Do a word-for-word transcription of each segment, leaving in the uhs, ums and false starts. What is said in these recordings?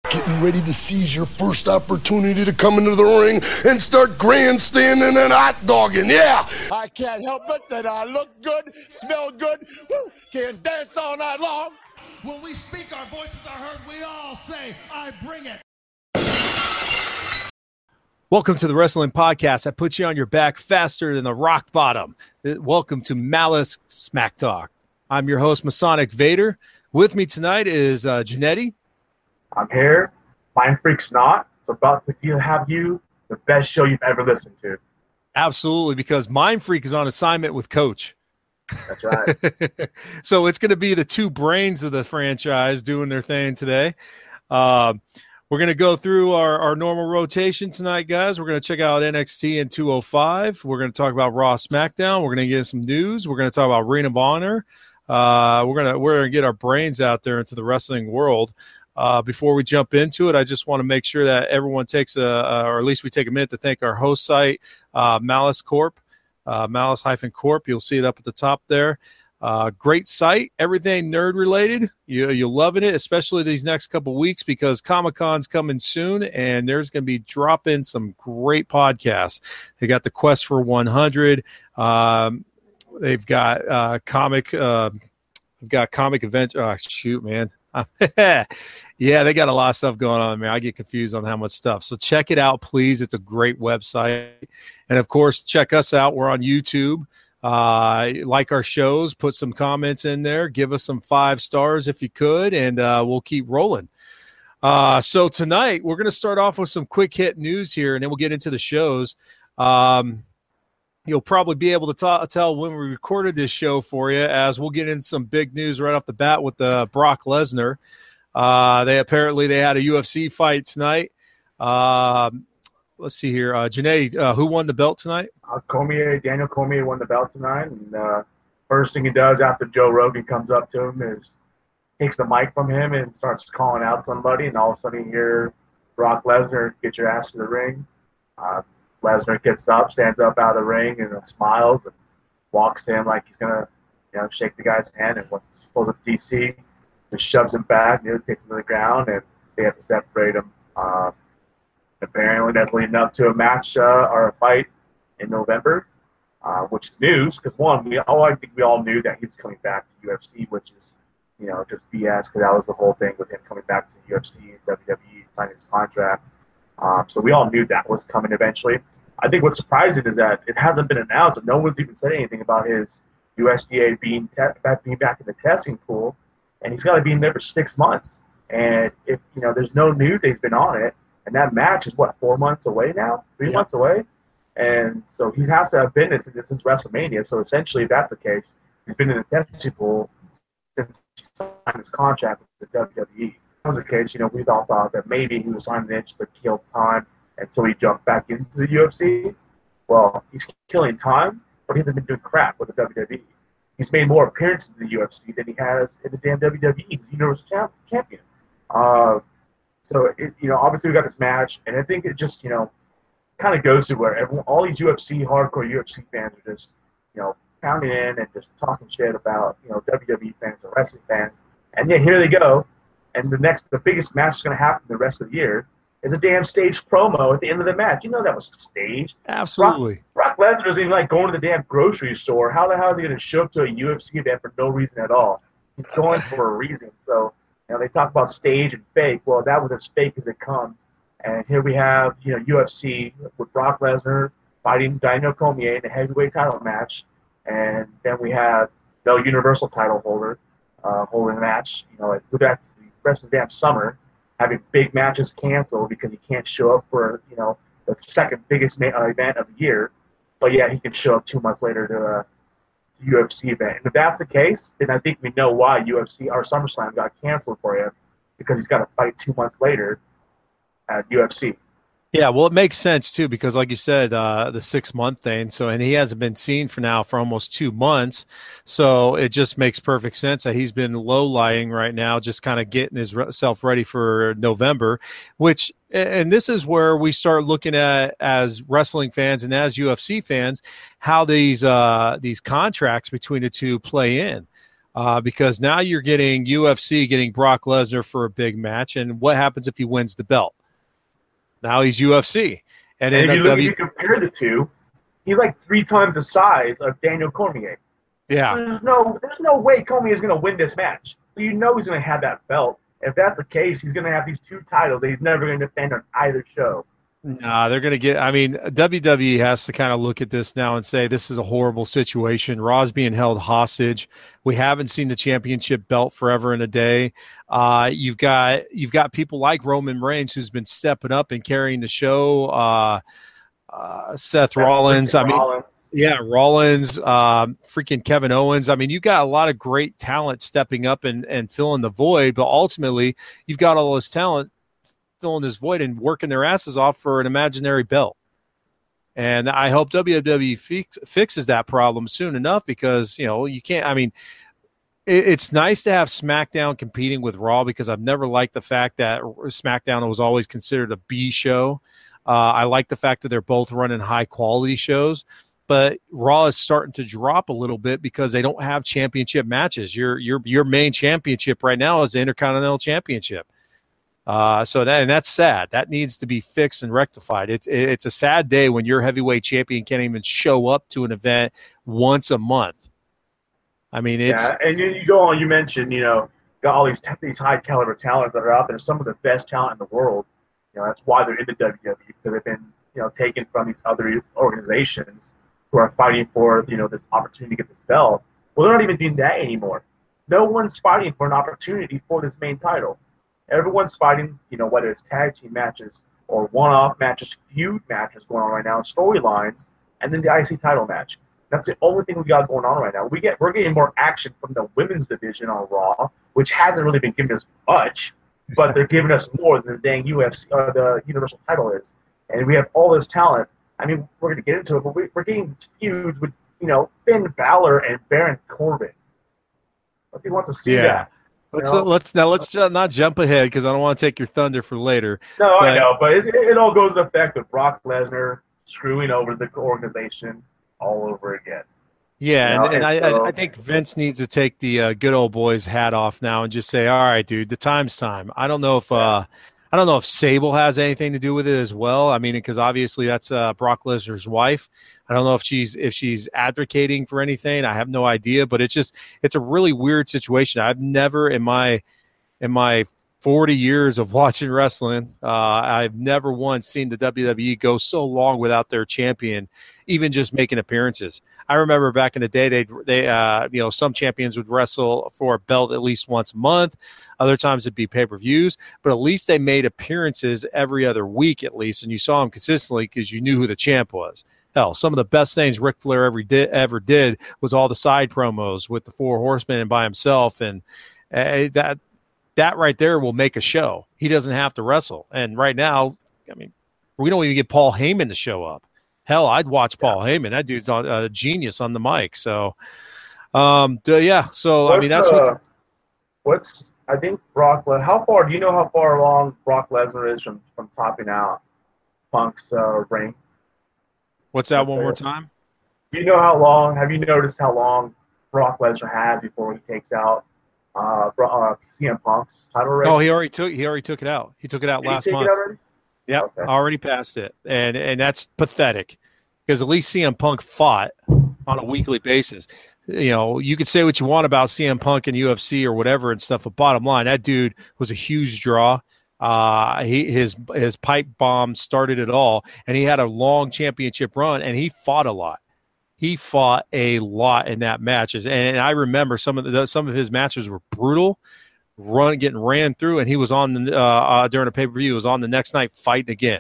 Getting ready to seize your first opportunity to come into the ring and start grandstanding and hot dogging, yeah! I can't help it that I look good, smell good, woo, can dance all night long. When we speak, our voices are heard, we all say, I bring it. Welcome to the Wrestling Podcast that puts you on your back faster than the rock bottom. Welcome to Malice Smack Talk. I'm your host, Masonic Vader. With me tonight is uh, Janetti. I'm here. Mind Freak's not. So about to have you the best show you've ever listened to. Absolutely, because Mind Freak is on assignment with Coach. That's right. So it's going to be the two brains of the franchise doing their thing today. Uh, we're going to go through our, our normal rotation tonight, guys. We're going to check out N X T and two oh five. We're going to talk about Raw SmackDown. We're going to get some news. We're going to talk about Ring of Honor. Uh, we're going to we're going to get our brains out there into the wrestling world. Uh, before we jump into it, I just want to make sure that everyone takes a, uh, or at least we take a minute to thank our host site, uh, Malice Corp, uh, Malice-Corp. You'll see it up at the top there. Uh, great site, everything nerd related. You, you're loving it, especially these next couple weeks because Comic-Con's coming soon, and there's going to be dropping some great podcasts. They got the Quest for one hundred. Um, they've got uh, comic. Uh, they've got comic event. Oh, shoot, man. Yeah, they got a lot of stuff going on, man. I get confused on how much stuff. So check it out, please. It's a great website. And, of course, check us out. We're on YouTube. Uh, like our shows. Put some comments in there. Give us some five stars if you could, and uh, we'll keep rolling. Uh, so tonight we're going to start off with some quick hit news here, and then we'll get into the shows. Um, you'll probably be able to t- tell when we recorded this show for you, as we'll get in some big news right off the bat with the Brock Lesnar. Uh, they apparently they had a U F C fight tonight. Uh, let's see here, uh, Janae, uh, who won the belt tonight? Uh, Cormier, Daniel Cormier won the belt tonight, and uh, first thing he does after Joe Rogan comes up to him is takes the mic from him and starts calling out somebody, and all of a sudden you hear Brock Lesnar, get your ass to the ring. Uh, Lesnar gets up, stands up out of the ring, and uh, smiles and walks in like he's gonna, you know, shake the guy's hand, and when he pulls up D C, just shoves him back, you know, takes him to the ground, and they have to separate him. Uh, apparently, that's leading up to a match uh, or a fight in November, uh, which is news because one, we all I think we all knew that he was coming back to U F C, which is, you know, just B S because that was the whole thing with him coming back to U F C and W W E, signing his contract. Um, so we all knew that was coming eventually. I think what's surprising is that it hasn't been announced, and no one's even said anything about his U S D A being te- back, being back in the testing pool. And he's got to be in there for six months. And if, you know, there's no news that he's been on it, and that match is, what, four months away now? Three yeah. months away? And so he has to have been in this since WrestleMania. So essentially, if that's the case, he's been in the testing pool since he signed his contract with the W W E. If that was the case, you know, we all thought that maybe he was signing an inch to kill time until he jumped back into the U F C. Well, he's killing time, but he hasn't been doing crap with the W W E. He's made more appearances in the U F C than he has in the damn W W E. He's Universal Champion. Uh, so, it, you know, obviously we got this match, and I think it just, you know, kind of goes to where everyone, all these U F C, hardcore U F C fans are just, you know, pounding in and just talking shit about, you know, W W E fans or wrestling fans. And yeah, here they go. And the next, the biggest match that's going to happen the rest of the year is a damn staged promo at the end of the match. You know that was staged. Absolutely. Brock, Brock Lesnar doesn't even like going to the damn grocery store. How the hell is he going to show up to a U F C event for no reason at all? He's going for a reason. So, you know, they talk about stage and fake. Well, that was as fake as it comes. And here we have, you know, U F C with Brock Lesnar fighting Daniel Cormier in a heavyweight title match. And then we have the Universal title holder uh, holding a match, you know, with that the rest of the damn summer, having big matches canceled because he can't show up for, you know, the second biggest ma- uh, event of the year. But yeah, he can show up two months later to a U F C event. And if that's the case, then I think we know why U F C or SummerSlam got canceled for him, because he's got to fight two months later at U F C. Yeah, well, it makes sense too, because like you said, uh, the six month thing. So, and he hasn't been seen for now for almost two months. So it just makes perfect sense that he's been low lying right now, just kind of getting himself ready for November, which, and this is where we start looking at, as wrestling fans and as U F C fans, how these, uh, these contracts between the two play in. uh, because now you're getting U F C getting Brock Lesnar for a big match, and what happens if he wins the belt? Now he's U F C, and, And in if you, the look, if W, you compare the two, he's like three times the size of Daniel Cormier. yeah, There's no, there's no way Cormier is going to win this match. So you know he's going to have that belt. If that's the case, he's going to have these two titles that he's never going to defend on either show. nah, they're going to get. I mean, W W E has to kind of look at this now and say this is a horrible situation. Raw's being held hostage. We haven't seen the championship belt forever and a day. Uh, you've got you've got people like Roman Reigns who's been stepping up and carrying the show. Uh, uh, Seth Rollins. I mean. Rollins. Yeah, Rollins, uh, freaking Kevin Owens. I mean, you got a lot of great talent stepping up and, and filling the void, but ultimately you've got all this talent filling this void and working their asses off for an imaginary belt. And I hope W W E fix, fixes that problem soon enough because, you know, you can't – I mean, it, it's nice to have SmackDown competing with Raw because I've never liked the fact that SmackDown was always considered a B show. Uh, I like the fact that they're both running high-quality shows. But Raw is starting to drop a little bit because they don't have championship matches. Your your your main championship right now is the Intercontinental Championship. Uh, so that and that's sad. That needs to be fixed and rectified. It's it's a sad day when your heavyweight champion can't even show up to an event once a month. I mean, it's yeah, and you, you go on. You mentioned, you know, got all these these high caliber talents that are out there. Some of the best talent in the world. You know, that's why they're in the W W E because they've been, you know, taken from these other organizations who are fighting for, you know, this opportunity to get this belt. Well, they're not even doing that anymore. No one's fighting for an opportunity for this main title. Everyone's fighting, you know, whether it's tag team matches or one-off matches, feud matches going on right now, storylines, and then the I C title match. That's the only thing we got going on right now. We get we're getting more action from the women's division on Raw, which hasn't really been giving us much, but they're giving us more than the dang U F C or the Universal title is. And we have all this talent. I mean, we're going to get into it, but we, we're getting feuds with, you know, Finn Balor and Baron Corbin. If he wants to see yeah. that. Let's know? let's now let's not jump ahead because I don't want to take your thunder for later. No, but, I know, but it, it all goes to the effect of Brock Lesnar screwing over the organization all over again. Yeah, You know, and, and, and I, so- I think Vince needs to take the uh, good old boy's hat off now and just say, "All right, dude, the time's time." I don't know if uh, I don't know if Sable has anything to do with it as well. I mean, because obviously that's uh, Brock Lesnar's wife. I don't know if she's if she's advocating for anything. I have no idea, but it's just it's a really weird situation. I've never in my in my forty years of watching wrestling, uh, I've never once seen the W W E go so long without their champion, even just making appearances. I remember back in the day, they they uh, you know some champions would wrestle for a belt at least once a month. Other times it'd be pay-per-views, but at least they made appearances every other week at least, and you saw them consistently because you knew who the champ was. Hell, some of the best things Ric Flair ever did ever did was all the side promos with the Four Horsemen and by himself, and uh, that that right there will make a show. He doesn't have to wrestle, and right now, I mean, we don't even get Paul Heyman to show up. Hell, I'd watch Paul yeah. Heyman. That dude's a uh, genius on the mic. So, um, d- yeah. So what's, I mean, that's uh, what's, what's. I think Brock. How far do you know how far along Brock Lesnar is from, from topping out Punk's uh, reign? What's that? One more time. Do you know how long? Have you noticed how long Brock Lesnar has before he takes out uh, uh, C M Punk's title reign? Oh, he already took. He already took it out. He took it out Did last he take month. It already? Yep, Okay. already passed it, and and that's pathetic because at least C M Punk fought on a weekly basis. You know, you could say what you want about C M Punk and U F C or whatever and stuff, but bottom line, that dude was a huge draw. Uh, he his his pipe bomb started it all, and he had a long championship run, and he fought a lot. He fought a lot in that matches, and, and I remember some of the some of his matches were brutal. Run getting ran through, and he was on the uh, uh, during a pay per view. He was on the next night fighting again.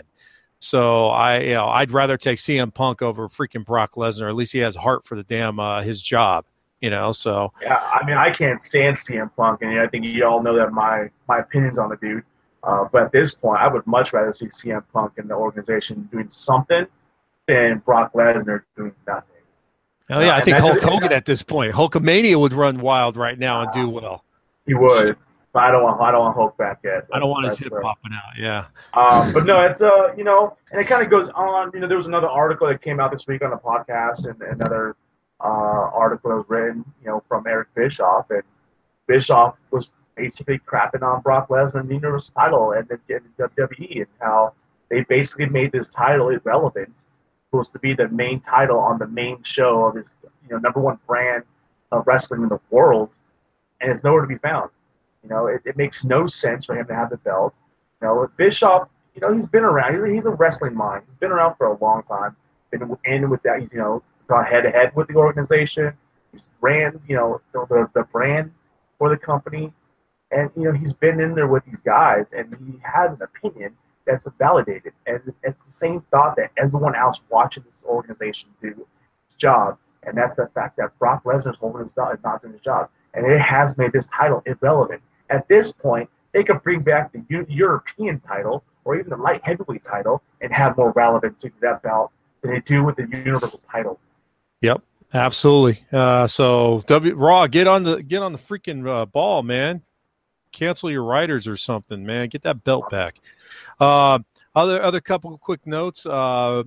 So I, you know, I'd rather take C M Punk over freaking Brock Lesnar. At least he has heart for the damn uh, his job, you know. So yeah, I mean, I can't stand C M Punk, and I think you all know that my my opinions on the dude. Uh, but at this point, I would much rather see C M Punk in the organization doing something than Brock Lesnar doing nothing. Oh yeah, uh, I think that's, Hulk Hogan at this point, Hulkamania would run wild right now and do well. He would. But I don't want I don't want Hulk back yet. I don't want his That's hip where- popping out. Yeah. Um, but no, it's uh, you know, and it kind of goes on. You know, there was another article that came out this week on the podcast, and another uh, article that was written, you know, from Eric Bischoff, and Bischoff was basically crapping on Brock Lesnar and the Universal title and the, and the W W E, and how they basically made this title irrelevant. Supposed to be the main title on the main show of his, you know, number one brand of wrestling in the world, and it's nowhere to be found. You know, it, it makes no sense for him to have the belt. You know, Bischoff, you know, he's been around. He's a wrestling mind. He's been around for a long time. Been in with that, you know, gone head to head with the organization. He's ran, you know, the the brand for the company, and you know, he's been in there with these guys, and he has an opinion that's validated. And it's the same thought that everyone else watching this organization do its job, and that's the fact that Brock Lesnar's holding his belt is not doing his job, and it has made this title irrelevant. At this point, they could bring back the U- European title or even the light heavyweight title and have more relevancy to that belt than they do with the Universal title. Yep, absolutely. Uh, so W Raw, get on the get on the freaking uh, ball, man. Cancel your writers or something, man. Get that belt back. Uh, other other couple of quick notes. Uh,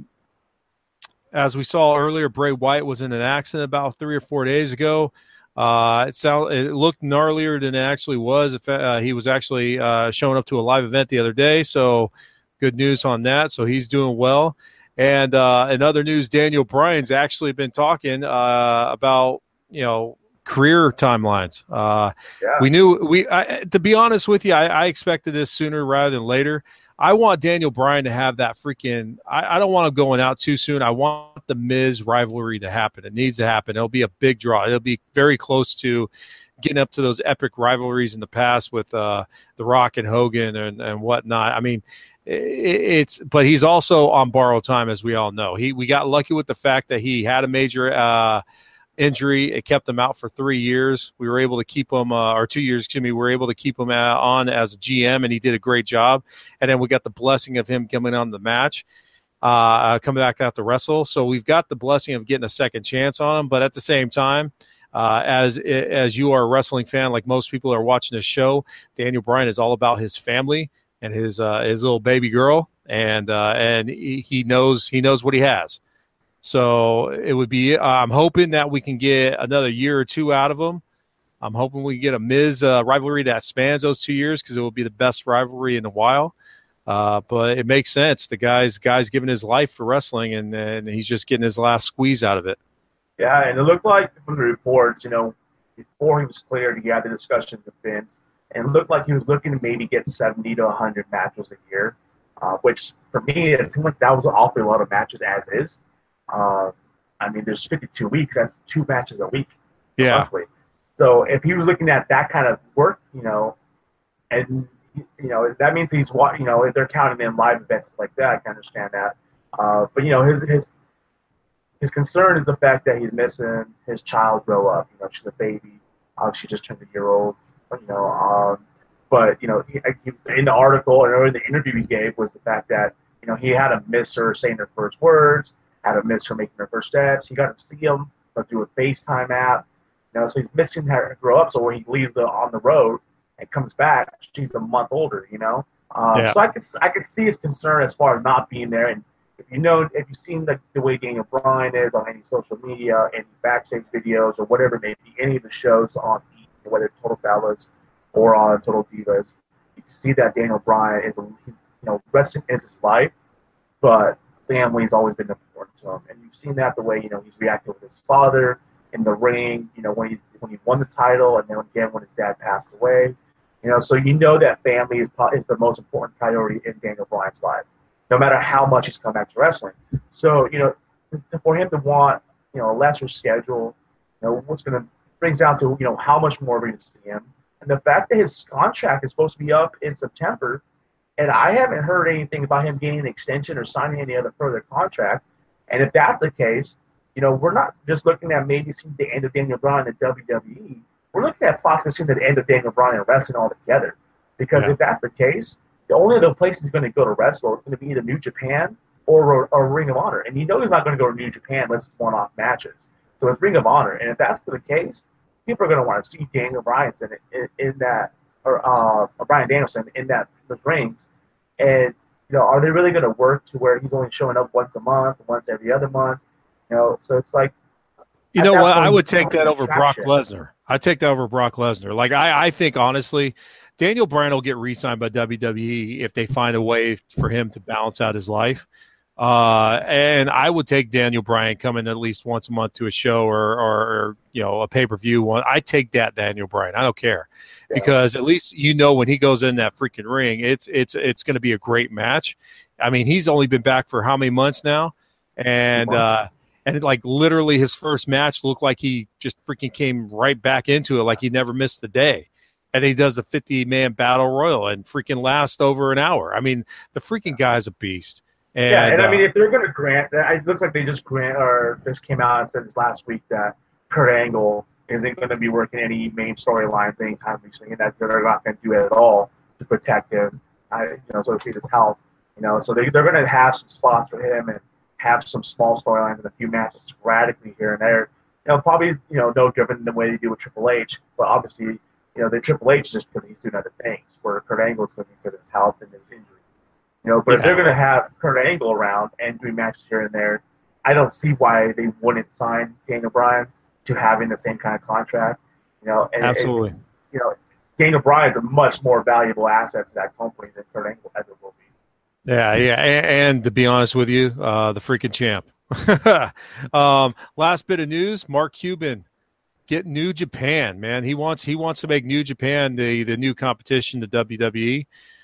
as we saw earlier, Bray Wyatt was in an accident about three or four days ago. Uh, it sound it looked gnarlier than it actually was. If uh, he was actually uh, showing up to a live event the other day, so good news on that. So he's doing well. And uh, in other news, Daniel Bryan's actually been talking uh, about you know career timelines. Uh, Yeah. We knew we I, to be honest with you, I, I expected this sooner rather than later. I want Daniel Bryan to have that freaking I, I don't want him going out too soon. I want the Miz rivalry to happen. It needs to happen. It'll be a big draw. It'll be very close to getting up to those epic rivalries in the past with uh, The Rock and Hogan and, and whatnot. I mean, it, it's but he's also on borrowed time, as we all know. He we got lucky with the fact that he had a major uh, injury. It kept him out for three years. We were able to keep him, uh, or two years, excuse me, we were able to keep him uh, on as a G M, and he did a great job. And then we got the blessing of him coming on the match, uh, coming back out to wrestle. So we've got the blessing of getting a second chance on him. But at the same time, uh, as as you are a wrestling fan, like most people are watching this show, Daniel Bryan is all about his family and his uh, his little baby girl, and uh, and he, he knows he knows what he has. So it would be. Uh, I'm hoping that we can get another year or two out of him. I'm hoping we can get a Miz uh, rivalry that spans those two years because it will be the best rivalry in a while. Uh, but it makes sense. The guy's guy's giving his life for wrestling, and and he's just getting his last squeeze out of it. Yeah, and it looked like from the reports, you know, before he was cleared, he had the discussions with Vince, and it looked like he was looking to maybe get seventy to one hundred matches a year, uh, which for me, it seemed like that was an awfully lot of matches as is. Uh, I mean, there's fifty-two weeks. That's two matches a week. Yeah. Roughly. So if he was looking at that kind of work, you know, and, you know, that means he's, you know, if they're counting in live events like that, I can understand that. Uh, but, you know, his, his, his concern is the fact that he's missing his child grow up. You know, she's a baby. Uh, she just turned a year old, you know. Um, but, you know, he, he, in the article or in the interview he gave was the fact that, you know, he had to miss her saying her first words, had to miss her making her first steps. He got to see him through a FaceTime app. You know, so he's missing her grow up. So when he leaves the, on the road and comes back, she's a month older, you know. Um, Yeah. So I could I could see his concern as far as not being there. And if you know, if you've seen the, the way Daniel Bryan is on any social media, any backstage videos or whatever it may be, any of the shows on whether it's Total Fellas or on Total Divas, you can see that Daniel Bryan is, a, he's, you know, wrestling is his life, but family's always been important to him. And you've seen that the way, you know, he's reacted with his father in the ring, you know, when he when he won the title, and then again when his dad passed away. You know, so you know that family is, is the most important priority in Daniel Bryan's life, no matter how much he's come back to wrestling. So, you know, for him to want, you know, a lesser schedule, you know, what's going to brings down to, you know, how much more we're going to see him. And the fact that his contract is supposed to be up in September, and I haven't heard anything about him getting an extension or signing any other further contract. And if that's the case, you know, we're not just looking at maybe seeing the end of Daniel Bryan in W W E. We're looking at possibly seeing the end of Daniel Bryan in wrestling altogether. Because Yeah. if that's the case, the only other place he's going to go to wrestle is going to be either New Japan or, or Ring of Honor. And you know he's not going to go to New Japan unless it's one-off matches. So it's Ring of Honor. And if that's the case, people are going to want to see Daniel Bryan in, in, in that, or uh, Bryan Danielson in that those rings. And, you know, are they really going to work to where he's only showing up once a month, once every other month? You know, so it's like, You At know that what? point, I would he's take that over Brock traction. Lesnar. I'd take that over Brock Lesnar. Like, I, I think, honestly, Daniel Bryan will get re-signed by W W E if they find a way for him to balance out his life. Uh, and I would take Daniel Bryan coming at least once a month to a show or, or, or you know, a pay-per-view one. I take that Daniel Bryan. I don't care. Yeah. Because at least you know when he goes in that freaking ring, it's it's it's going to be a great match. I mean, he's only been back for how many months now? And uh And like literally his first match looked like he just freaking came right back into it, like he never missed a day. And he does the fifty-man battle royal and freaking lasts over an hour. I mean, the freaking guy's a beast. And, yeah, and uh, I mean, if they're going to grant, it looks like they just grant, or just came out and said this last week that Kurt Angle isn't going to be working any main storylines anytime recently, and that they're not going to do it at all to protect him, I, you know, so to keep his health. You know, so they, they're going to have some spots for him and have some small storylines and a few matches sporadically here and there. You know, probably, you know, no different than the way they do with Triple H, but obviously, you know, the Triple H is just because he's doing other things, where Kurt Angle is looking for his health and his injury. You know, but Yeah. if they're going to have Kurt Angle around and doing matches here and there, I don't see why they wouldn't sign Daniel Bryan to having the same kind of contract. You know, and absolutely. And, you know, Daniel Bryan's a much more valuable asset to that company than Kurt Angle ever will be. Yeah, yeah, and, and to be honest with you, uh, the freaking champ. um, last bit of news: Mark Cuban get New Japan. Man, he wants he wants to make New Japan the the new competition to W W E.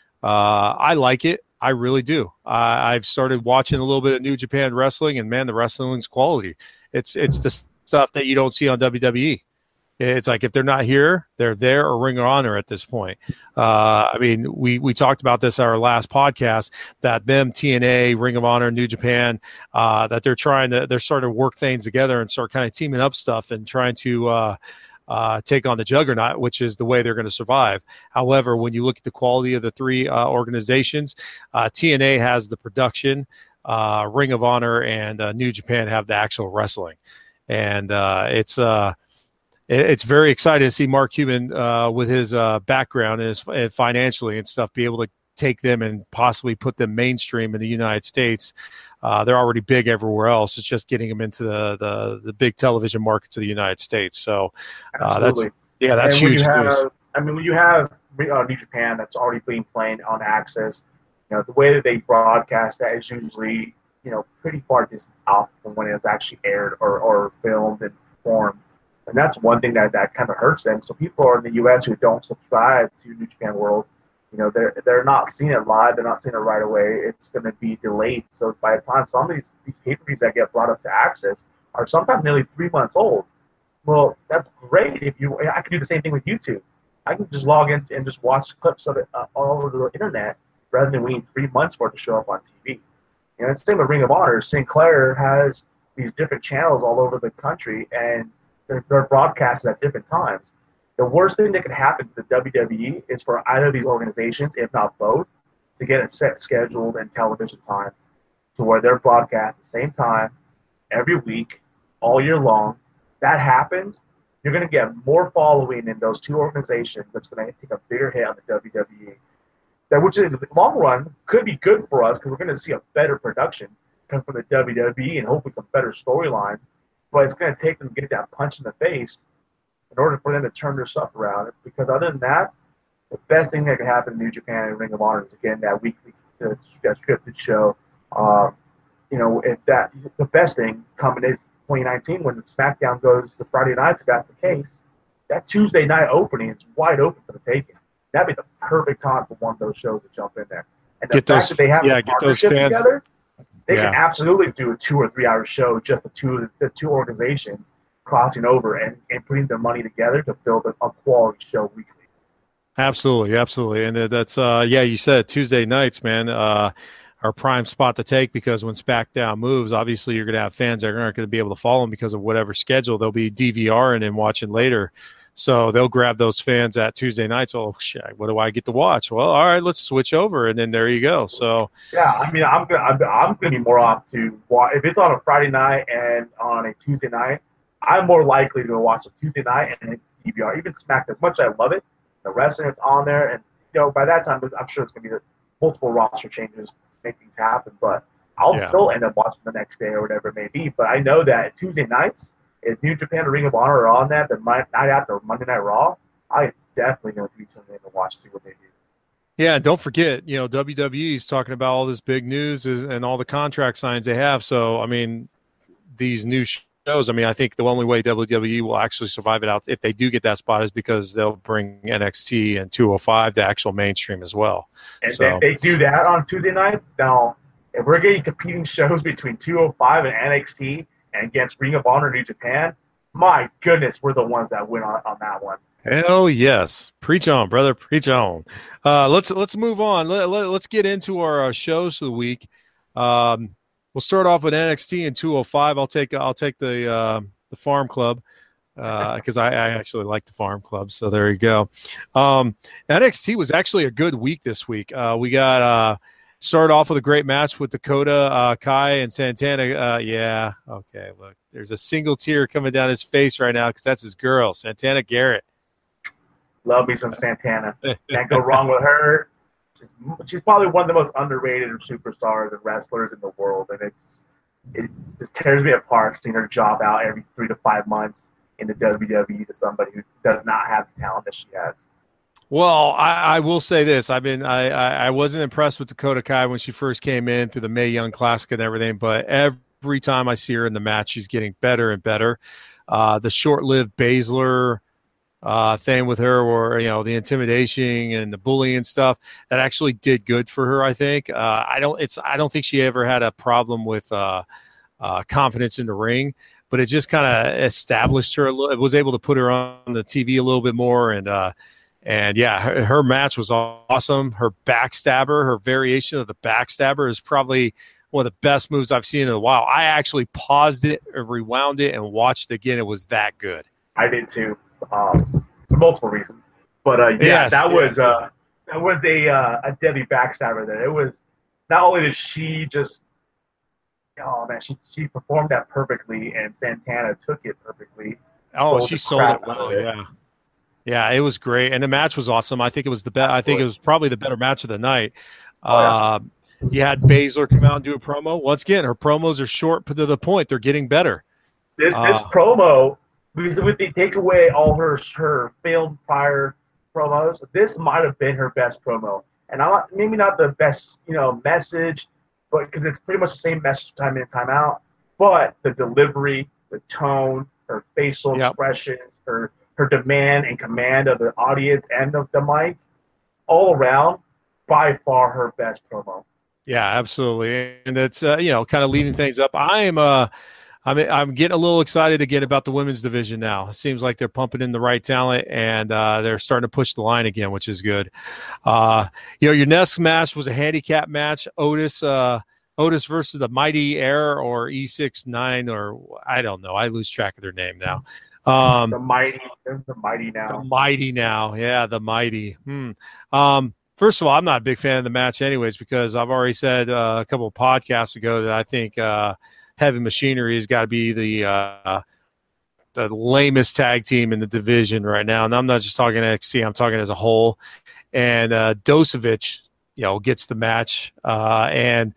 Uh, I like it. I really do. Uh, I've started watching a little bit of New Japan wrestling, and man, the wrestling's quality. It's it's the stuff that you don't see on W W E. It's like if they're not here, they're there or Ring of Honor at this point. Uh, I mean, we we talked about this at our last podcast that them T N A, Ring of Honor, New Japan, uh, that they're trying to they're starting to work things together and start kind of teaming up stuff and trying to uh, uh, take on the Juggernaut, which is the way they're going to survive. However, when you look at the quality of the three uh, organizations, uh, T N A has the production, uh, Ring of Honor, and uh, New Japan have the actual wrestling, and uh, it's. Uh, It's very exciting to see Mark Cuban uh, with his uh, background and his and financially and stuff be able to take them and possibly put them mainstream in the United States. Uh, they're already big everywhere else. It's just getting them into the the, the big television markets of the United States. So uh, that's yeah, that's and when huge you have, news. I mean, when you have uh, New Japan that's already being played on Access, you know, the way that they broadcast that is usually, you know, pretty far distance off from when it's actually aired or, or filmed and performed. And that's one thing that, that kind of hurts them. So people are in the U S who don't subscribe to New Japan World, you know, they're they're not seeing it live. They're not seeing it right away. It's going to be delayed. So by the time some of these, these pay-per-views that get brought up to Access are sometimes nearly three months old. Well, that's great. If you, I can do the same thing with YouTube. I can just log in and just watch clips of it uh, all over the internet rather than waiting three months for it to show up on T V. You know, it's the same with Ring of Honor. Sinclair has these different channels all over the country, and They're, they're broadcasted at different times. The worst thing that could happen to the W W E is for either of these organizations, if not both, to get a set scheduled and television time to where they're broadcast at the same time every week, all year long. That happens, you're going to get more following in those two organizations. That's going to take a bigger hit on the W W E. That, which in the long run could be good for us because we're going to see a better production come from the W W E and hopefully some better storylines. But it's going to take them to get that punch in the face in order for them to turn their stuff around. Because other than that, the best thing that can happen in New Japan and Ring of Honor is, again, that weekly uh, that scripted show. Um, you know, if that the best thing coming is twenty nineteen when SmackDown goes to Friday nights, if that's the case, that Tuesday night opening is wide open for the taking. That'd be the perfect time for one of those shows to jump in there. And the Get fact those, that they have yeah, a get those partnership fans. together, they Yeah. can absolutely do a two or three hour show just the two the two organizations crossing over and, and putting their money together to build a, a quality show weekly. Absolutely, absolutely, and that's uh, yeah. You said Tuesday nights, man, uh, are prime spot to take because when SmackDown moves, obviously you're going to have fans that aren't going to be able to follow them because of whatever schedule they'll be DVRing and watching later. So they'll grab those fans at Tuesday nights. Oh shit, what do I get to watch? Well, all right, let's switch over, and then there you go. So yeah, I mean, I'm gonna I'm, I'm gonna be more off to watch if it's on a Friday night and on a Tuesday night. I'm more likely to watch a Tuesday night and a D V R. Even SmackDown, as much as I love it, the wrestling that's on there, and you know, by that time, I'm sure it's gonna be multiple roster changes, make things happen. But I'll Yeah. still end up watching the next day or whatever it may be. But I know that Tuesday nights, if New Japan and Ring of Honor are on that, the night after Monday Night Raw, I definitely going to be tuning in to watch, see what they do. Yeah, and don't forget, you know, W W E is talking about all this big news and all the contract signs they have. So, I mean, these new shows, I mean, I think the only way W W E will actually survive it out if they do get that spot is because they'll bring N X T and two oh five to actual mainstream as well. And so, if they do that on Tuesday night, now if we're getting competing shows between two oh five and N X T and against Ring of Honor New Japan, my goodness, we're the ones that win on, on that one. Hell yes. Preach on, brother. Preach on. Uh, let's let's move on. Let, let, let's get into our uh, shows of the week. Um, we'll start off with N X T and two oh five. I'll take I'll take the uh, the Farm Club because uh, I, I actually like the Farm Club. So there you go. Um, N X T was actually a good week this week. Uh, we got uh, started off with a great match with Dakota uh, Kai and Santana. Uh, yeah, okay. Look, there's a single tear coming down his face right now because that's his girl, Santana Garrett. Love me some Santana. Can't go wrong with her. She's, she's probably one of the most underrated superstars and wrestlers in the world, and it's it just tears me apart seeing her job out every three to five months in the W W E to somebody who does not have the talent that she has. Well, I, I will say this: I've been I, I I wasn't impressed with Dakota Kai when she first came in through the Mae Young Classic and everything, but every time I see her in the match, she's getting better and better. Uh, the short-lived Baszler Uh, thing with her, or you know, the intimidation and the bullying stuff that actually did good for her. I think. Uh, I don't. It's. I don't think she ever had a problem with uh, uh, confidence in the ring, but it just kind of established her. A little, it was able to put her on the T V a little bit more, and uh, and yeah, her, her match was awesome. Her backstabber, her variation of the backstabber, is probably one of the best moves I've seen in a while. I actually paused it, rewound it, and watched it again. It was that good. I did too. Um, for multiple reasons, but uh, yeah, yes, that yes, was uh, that was a uh, a deadly backstabber. There, it was not only did she just, oh man, she she performed that perfectly, and Santana took it perfectly. Oh, sold she the sold crap it out well, of it. yeah, yeah, it was great, and the match was awesome. I think it was the best. I think it was probably the better match of the night. Oh, yeah. Uh, you had Baszler come out and do a promo. Once again, her promos are short but to the point. They're getting better. This this Uh, promo, because if they take away all her her failed prior promos, this might have been her best promo. And I maybe not the best, you know, message, but because it's pretty much the same message time in and time out. But the delivery, the tone, her facial Yep. expressions, her her demand and command of the audience and of the mic, all around, by far her best promo. Yeah, absolutely, and that's uh, you know, kind of leading things up. I am uh I'm I'm getting a little excited again about the women's division now. It seems like they're pumping in the right talent, and uh, they're starting to push the line again, which is good. Uh, you know, your next match was a handicap match: Otis, uh, Otis versus the Mighty Air, or E six nine, or I don't know. I lose track of their name now. Um, The mighty, the mighty now. the Mighty now, yeah, the Mighty. Hmm. Um, first of all, I'm not a big fan of the match, anyways, because I've already said uh, a couple of podcasts ago that I think. Uh, Heavy Machinery has got to be the uh, the lamest tag team in the division right now. And I'm not just talking N X T, I'm talking as a whole. And uh, Dosevich, you know, gets the match. Uh, and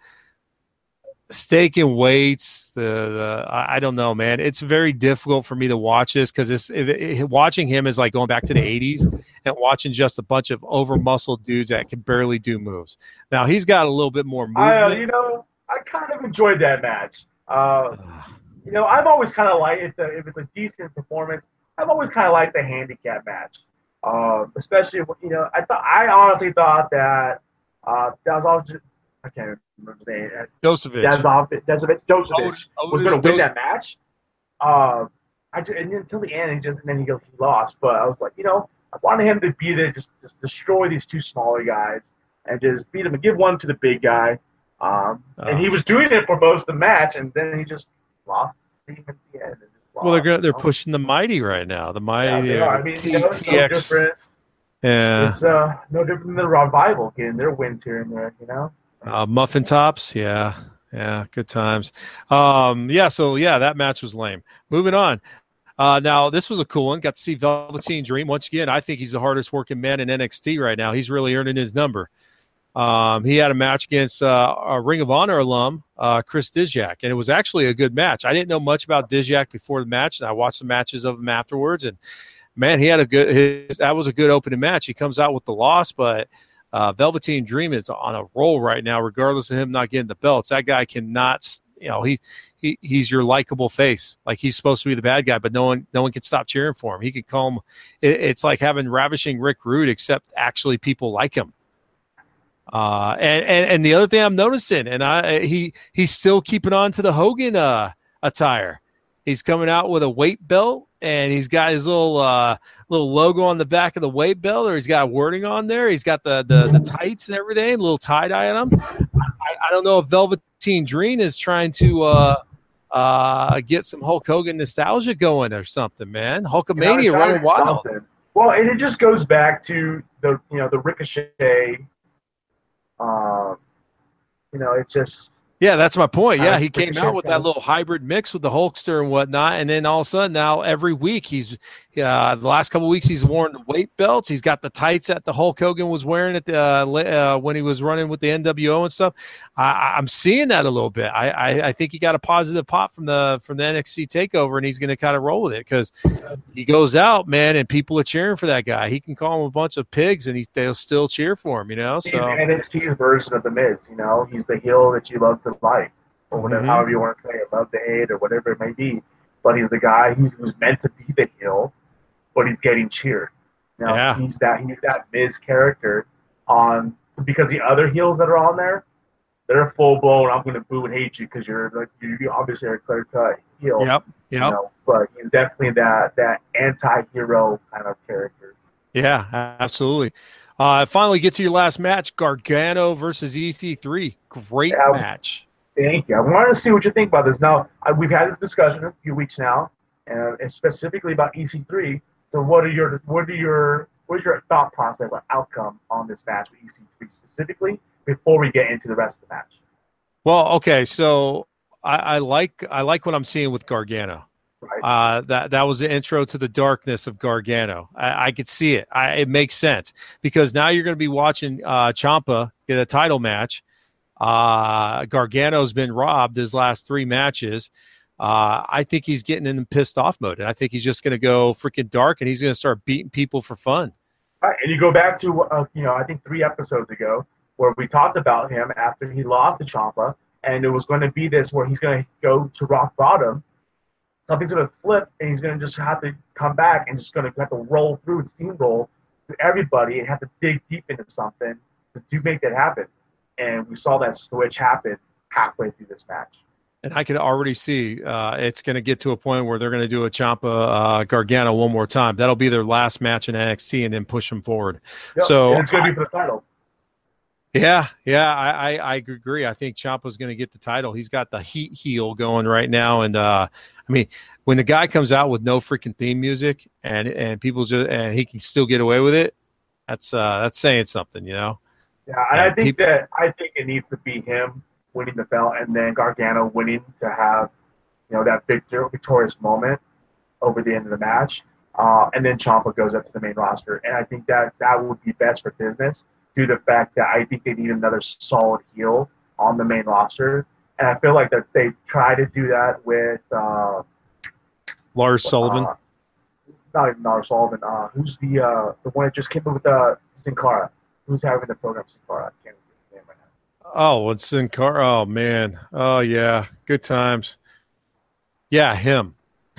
staking weights, the, the I don't know, man. It's very difficult for me to watch this because it's it, it, watching him is like going back to the eighties and watching just a bunch of over-muscled dudes that can barely do moves. Now, he's got a little bit more movement. I, uh, you know, I kind of enjoyed that match. Uh, you know, I've always kind of liked if, the, if it's a decent performance. I've always kind of liked the handicap match, uh, especially you know. I thought I honestly thought that uh, that was all. Just, I can't remember the name. Dosevich. Dazov, Dazovich, Dosevich Otis- was going to win Dos- that match. Uh, I just, and until the end, he just and then he, he lost. But I was like, you know, I wanted him to beat it, just just destroy these two smaller guys and just beat him and give one to the big guy. Um, and he was doing it for most of the match, and then he just lost the team at the end. And just lost, Well, they're gonna, they're you know? pushing the Mighty right now. The Mighty, Yeah, they are. I mean, T- you know, it's no T X. different. Yeah, It's uh, no different than the Revival getting their wins here and there, you know? uh, Muffin Tops. Yeah, yeah, good times. Um, yeah, so yeah, that match was lame. Moving on. Uh, now this was a cool one. Got to see Velveteen Dream once again. I think he's the hardest working man in N X T right now. He's really earning his number. Um, he had a match against uh, a Ring of Honor alum, uh, Chris Dijak, and it was actually a good match. I didn't know much about Dijak before the match, and I watched the matches of him afterwards. And man, he had a good. His, that was a good opening match. He comes out with the loss, but uh, Velveteen Dream is on a roll right now, regardless of him not getting the belts. That guy cannot. You know, he, he he's your likable face. Like, he's supposed to be the bad guy, but no one no one can stop cheering for him. He could call him. It, it's like having ravishing Rick Rude, except actually people like him. Uh, and, and and the other thing I'm noticing, and I he he's still keeping on to the Hogan uh, attire. He's coming out with a weight belt, and he's got his little uh, little logo on the back of the weight belt, or he's got wording on there. He's got the the, the tights and everything, a little tie dye on them. I, I don't know if Velveteen Dream is trying to uh, uh, get some Hulk Hogan nostalgia going or something, man. Hulkamania you know, running wild. Something. Well, and it just goes back to the you know the Ricochet. Um, you know, it's just. Yeah, that's my point. Yeah, he came Ricochet out with that little hybrid mix with the Hulkster and whatnot, and then all of a sudden now every week he's uh, the last couple of weeks he's worn the weight belts. He's got the tights that the Hulk Hogan was wearing at the, uh, uh, when he was running with the N W O and stuff. I, I'm seeing that a little bit. I, I, I think he got a positive pop from the from the N X T takeover, and he's going to kind of roll with it because he goes out, man, and people are cheering for that guy. He can call him a bunch of pigs, and he, they'll still cheer for him. You know, he's so N X T's version of the Miz. You know, he's the heel that you love to like. Or whatever, Mm-hmm. however you want to say it, love to hate or whatever it may be. But he's the guy who's, who's meant to be the heel, but he's getting cheered. Now Yeah. he's that he's that Miz character on because the other heels that are on there, they're full blown. I'm going to boo and hate you because you're like you you obviously are a clear cut heel. Yep, You yep. know, but he's definitely that that anti-hero kind of character. Yeah, absolutely. Uh, finally, get to your last match: Gargano versus E C three. Great Yeah. match. Thank you. I wanted to see what you think about this. Now, I, we've had this discussion a few weeks now, uh, and specifically about E C three. So, what are your what are your what is your thought process or outcome on this match with E C three specifically before we get into the rest of the match? Well, okay, so I, I like I like what I'm seeing with Gargano. Right. Uh, that that was the intro to the darkness of Gargano. I, I could see it. I, it makes sense because now you're going to be watching uh, Ciampa get a title match. Uh, Gargano's been robbed his last three matches. Uh, I think he's getting in the pissed off mode, and I think he's just going to go freaking dark, and he's going to start beating people for fun. Right. And you go back to uh, you know I think three episodes ago where we talked about him after he lost to Ciampa, and it was going to be this where he's going to go to rock bottom. Something's going to flip, and he's going to just have to come back and just going to have to roll through and steamroll to everybody and have to dig deep into something to do make that happen. And we saw that switch happen halfway through this match. And I can already see uh, it's going to get to a point where they're going to do a Ciampa uh, Gargano one more time. That'll be their last match in N X T, and then push them forward. Yep. So and it's going to be for the title. Yeah, yeah, I, I, I agree. I think Ciampa's going to get the title. He's got the heat heel going right now, and uh, I mean, when the guy comes out with no freaking theme music and and people just and he can still get away with it, that's uh, that's saying something, you know. Yeah, and And I think people- that I think it needs to be him winning the belt and then Gargano winning to have, you know, that victor, victorious moment over the end of the match. Uh, and then Ciampa goes up to the main roster. And I think that that would be best for business due to the fact that I think they need another solid heel on the main roster. And I feel like that they try to do that with uh, Lars Sullivan. Uh, not even Lars Sullivan. Uh, who's the uh, the one that just came up with uh, Sin Cara? Who's having the program Sin Cara? I can't remember his name right now. Oh, it's Sin Cara. Oh man. Oh yeah. Good times. Yeah, him.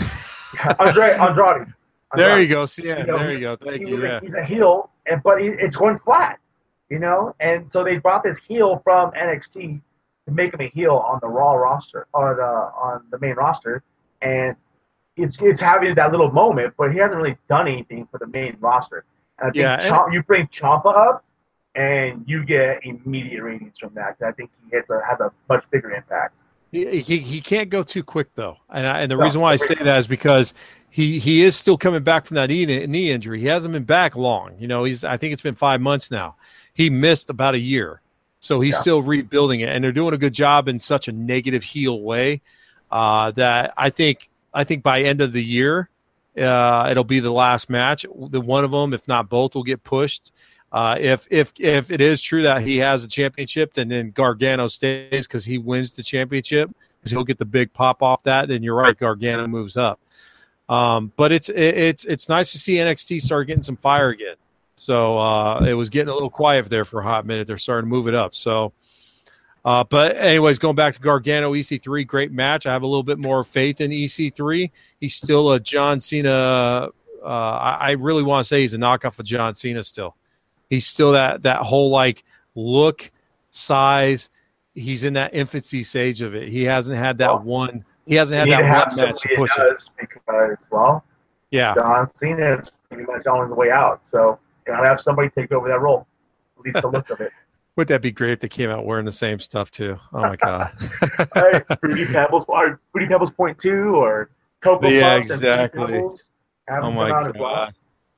Andre, Andrade. There Andrade. you go. See, yeah, You know, there you go. Thank he you. was Yeah. a, he's a heel, and but he, it's going flat, you know. And so they brought this heel from N X T to make him a heel on the Raw roster, or the on the main roster, and it's it's having that little moment, but he hasn't really done anything for the main roster. And I think Yeah, and- Ciampa, you bring Ciampa up, and you get immediate ratings from that. 'Cause I think he hits a, has a much bigger impact. He, he he can't go too quick though, and I, and the No, reason why I say agreed. that is because he he is still coming back from that knee, knee injury. He hasn't been back long. You know, he's I think it's been five months now. He missed about a year, so he's Yeah. still rebuilding it, and they're doing a good job in such a negative heel way uh, that I think I think by end of the year uh, it'll be the last match. The one of them, if not both, will get pushed. Uh, if if if it is true that he has a championship, then then Gargano stays because he wins the championship, because he'll get the big pop off that. Then you're right, Gargano moves up. Um, but it's it, it's it's nice to see N X T start getting some fire again. So uh, it was getting a little quiet there for a hot minute. They're starting to move it up. So, uh, but anyways, going back to Gargano E C three, great match. I have a little bit more faith in E C three. He's still a John Cena. Uh, I, I really want to say he's a knockoff of John Cena still. He's still that that whole like look, size. He's in that infancy stage of it. He hasn't had that well, one. He hasn't had that one match to push it. Because well, yeah, John Cena is pretty much on his way out. So gotta have somebody take over that role. At least the look of it. Would that be great if they came out wearing the same stuff too? Oh my god. Hey, Fruity Pebbles, or Fruity Pebbles Point Two, or Cocoa yeah, Puffs exactly. And oh my god. Well.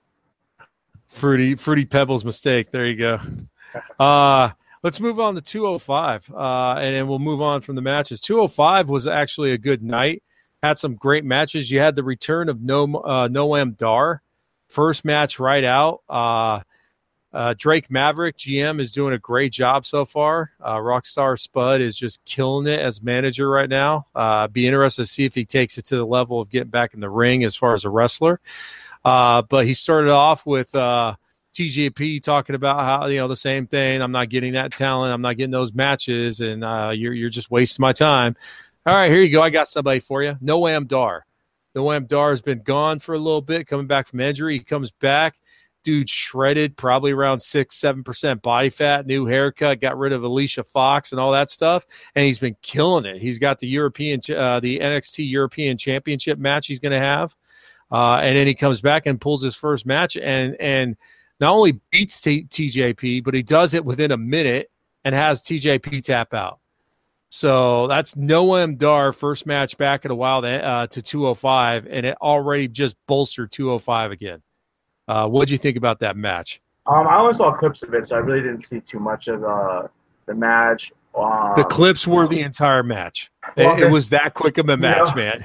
Fruity Fruity Pebbles mistake. There you go. Uh, let's move on to two oh five, uh, and then we'll move on from the matches. two oh five was actually a good night. Had some great matches. You had the return of No uh, Noam Dar, first match right out. Uh, uh, Drake Maverick, G M, is doing a great job so far. Uh, Rockstar Spud is just killing it as manager right now. Uh, be interested to see if he takes it to the level of getting back in the ring as far as a wrestler. Uh, but he started off with uh, T J P talking about how, you know, the same thing. I'm not getting that talent. I'm not getting those matches, and uh, you're you're just wasting my time. All right, here you go. I got somebody for you. Noam Dar. Noam Dar has been gone for a little bit, coming back from injury. He comes back. Dude shredded, probably around six, seven percent body fat, new haircut, got rid of Alicia Fox and all that stuff, and he's been killing it. He's got the European, uh, the N X T European Championship match he's going to have. Uh, and then he comes back and pulls his first match and and not only beats T- TJP, but he does it within a minute and has T J P tap out. So that's Noam Dar, first match back in a while uh, to two oh five, and it already just bolstered two oh five again. Uh, what did you think about that match? Um, I only saw clips of it, so I really didn't see too much of uh, the match. Um, the clips were the entire match. Well, it, it was that quick of a match, you know, man.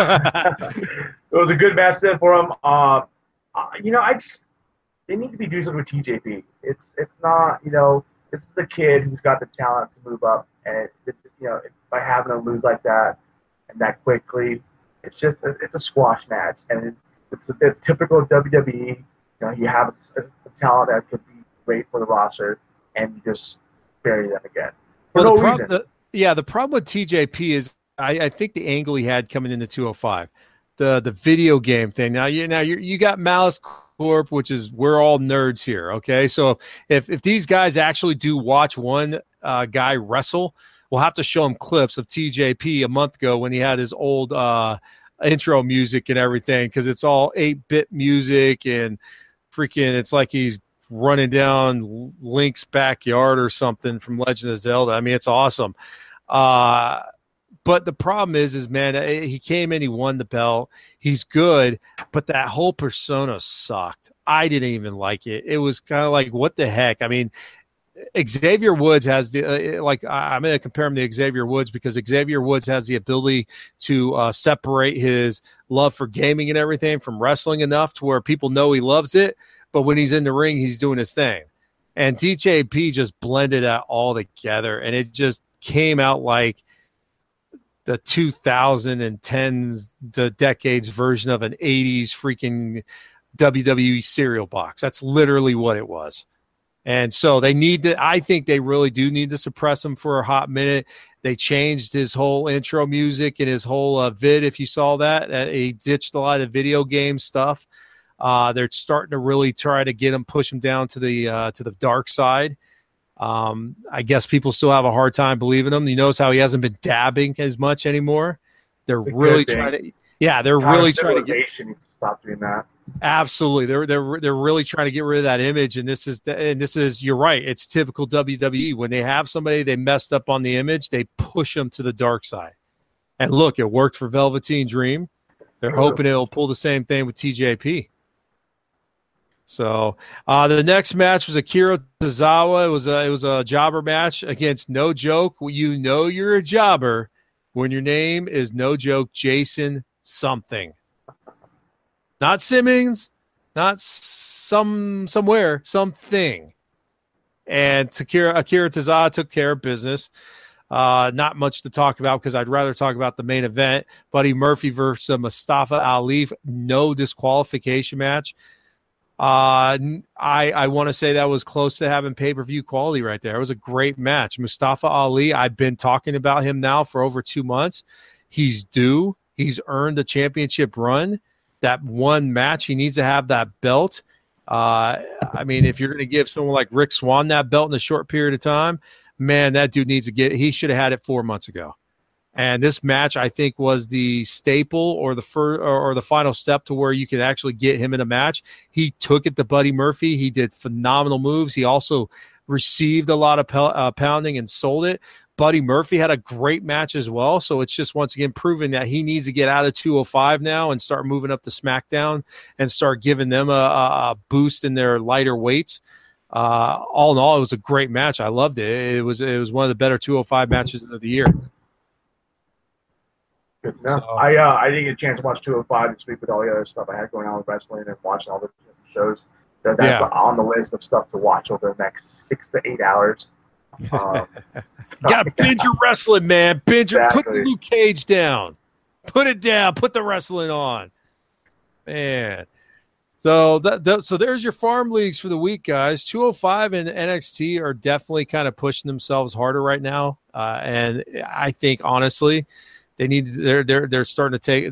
It was a good match there for him. Uh, uh, you know, I just they need to be doing something with T J P. It's it's not, you know, this is a kid who's got the talent to move up, and it, you know, by having him lose like that and that quickly, it's just a, it's a squash match, and it, it's it's typical of W W E. You know, you have a, a talent that could be great for the roster, and you just bury them again for well, no the prob- reason. The, yeah, the problem with T J P is I, I think the angle he had coming into two oh five, the the video game thing. Now you now you you got Malice Corp, which is we're all nerds here. Okay, so if if these guys actually do watch one uh, guy wrestle, we'll have to show them clips of T J P a month ago when he had his old uh, intro music and everything, because it's all eight-bit music and freaking it's like he's running down Link's backyard or something from Legend of Zelda. I mean, it's awesome. Uh, but the problem is, is man, he came in, he won the belt. He's good, but that whole persona sucked. I didn't even like it. It was kind of like, what the heck? I mean, Xavier Woods has the uh, like I'm going to compare him to Xavier Woods because Xavier Woods has the ability to uh, separate his love for gaming and everything from wrestling enough to where people know he loves it, but when he's in the ring, he's doing his thing. And T J P just blended that all together, and it just came out like the two thousand tens, the decades version of an eighties freaking W W E cereal box. That's literally what it was. And so they need to, I think they really do need to suppress him for a hot minute. They changed his whole intro music and his whole uh, vid, if you saw that. Uh, he ditched a lot of video game stuff. Uh, they're starting to really try to get him, push him down to the uh, to the dark side. Um, I guess people still have a hard time believing him. You notice how he hasn't been dabbing as much anymore. They're the really trying to, yeah, they're really trying to get. Needs to stop doing that. Absolutely, they're they're they're really trying to get rid of that image, and this is and this is you're right. It's typical W W E. When they have somebody they messed up on the image, they push them to the dark side. And look, it worked for Velveteen Dream. They're hoping it'll pull the same thing with T J P. So uh, the next match was Akira Tozawa. It was a it was a jobber match against No Joke. You know you're a jobber when your name is No Joke Jason something. Not Simmons, not some somewhere, something. And Akira, Akira Tozawa took care of business. Uh, not much to talk about because I'd rather talk about the main event. Buddy Murphy versus Mustafa Ali, no disqualification match. Uh, I I want to say that was close to having pay-per-view quality right there. It was a great match. Mustafa Ali, I've been talking about him now for over two months. He's due. He's earned the championship run. That one match, he needs to have that belt. Uh, I mean, if you're going to give someone like Rick Swann that belt in a short period of time, man, that dude needs to get – he should have had it four months ago. And this match, I think, was the staple or the fir- or the final step to where you could actually get him in a match. He took it to Buddy Murphy. He did phenomenal moves. He also received a lot of pel- uh, pounding and sold it. Buddy Murphy had a great match as well. So it's just once again proving that he needs to get out of two oh five now and start moving up to SmackDown and start giving them a, a boost in their lighter weights. Uh, all in all, it was a great match. I loved it. It was it was one of the better two oh five matches of the year. Good to know. So, I uh, I didn't get a chance to watch two oh five this week with all the other stuff I had going on with wrestling and watching all the shows. That, that's yeah. on the list of stuff to watch over the next six to eight hours. Um, Got to binge your wrestling, man. Binge your, exactly. Put the Luke Cage down. Put it down. Put the wrestling on. Man. So that, that so there's your farm leagues for the week, guys. two oh five and N X T are definitely kind of pushing themselves harder right now, uh, and I think honestly, they need they're they're they're starting to take.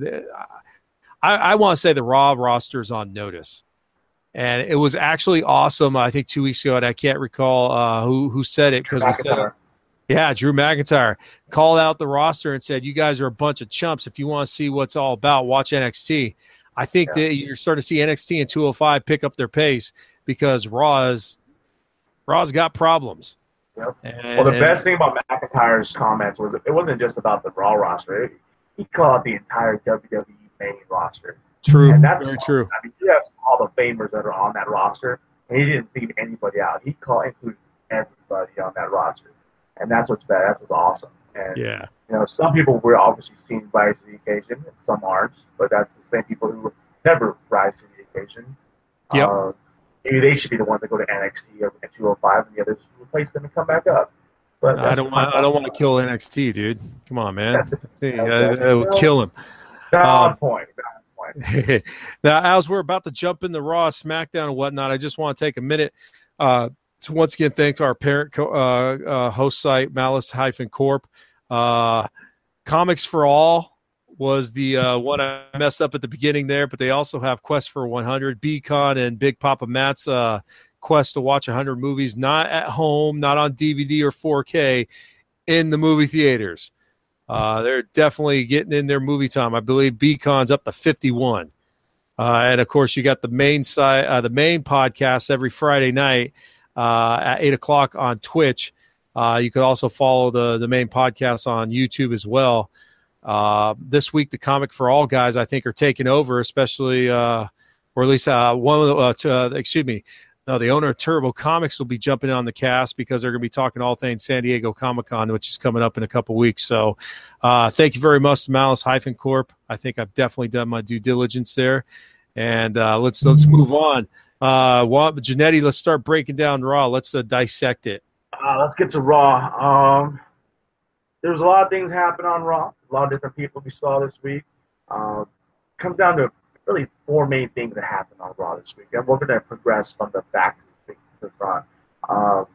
I, I want to say the Raw roster is on notice, and it was actually awesome. I think two weeks ago, and I can't recall uh, who who said it because we said it. Yeah, Drew McIntyre called out the roster and said, "You guys are a bunch of chumps. If you want to see what's all about, watch N X T." I think yeah. that you're starting to see N X T and two oh five pick up their pace because Raw's Raw's got problems. Yep. And, well, the and, best thing about McIntyre's comments was it wasn't just about the Raw roster. He called out the entire W W E main roster. True. And that's very true. I mean, you have all the famers that are on that roster, and he didn't leave anybody out. He called included everybody on that roster, and that's what's bad. That's what's awesome. And, yeah. You know, some people were obviously seen rise to the occasion, and some aren't. But that's the same people who never rise to the occasion. Yep. Uh, maybe they should be the ones that go to N X T or two oh five, and the others replace them and come back up. But I don't want. I don't want to kill N X T, dude. Come on, man. See, I, I would kill him. Valid um, point. Valid point. Now, as we're about to jump in the Raw, SmackDown, and whatnot, I just want to take a minute uh, to once again thank our parent co- uh, uh, host site, Malice Corp. Uh, Comics for All was the uh, one I messed up at the beginning there, but they also have Quest for one hundred, Beacon, and Big Papa Matt's uh, quest to watch one hundred movies, not at home, not on D V D or four K, in the movie theaters. Uh, they're definitely getting in their movie time. I believe Beacon's up to fifty-one. Uh, and, of course, you got the main side, uh, the main podcast every Friday night uh, at eight o'clock on Twitch. Uh, you could also follow the, the main podcast on YouTube as well. Uh, this week, the Comic for All guys, I think, are taking over, especially, uh, or at least uh, one of the, uh, to, uh, excuse me, no, the owner of Turbo Comics will be jumping in on the cast because they're going to be talking all things San Diego Comic-Con, which is coming up in a couple weeks. So uh, thank you very much to Malice Corp. I think I've definitely done my due diligence there. And uh, let's let's move on. Uh, well, Janetti, let's start breaking down Raw. Let's uh, dissect it. Uh, let's get to Raw. Um, there was a lot of things happen on Raw. A lot of different people we saw this week. Uh, comes down to really four main things that happened on Raw this week. And we're going to progress from the back to the front. Um,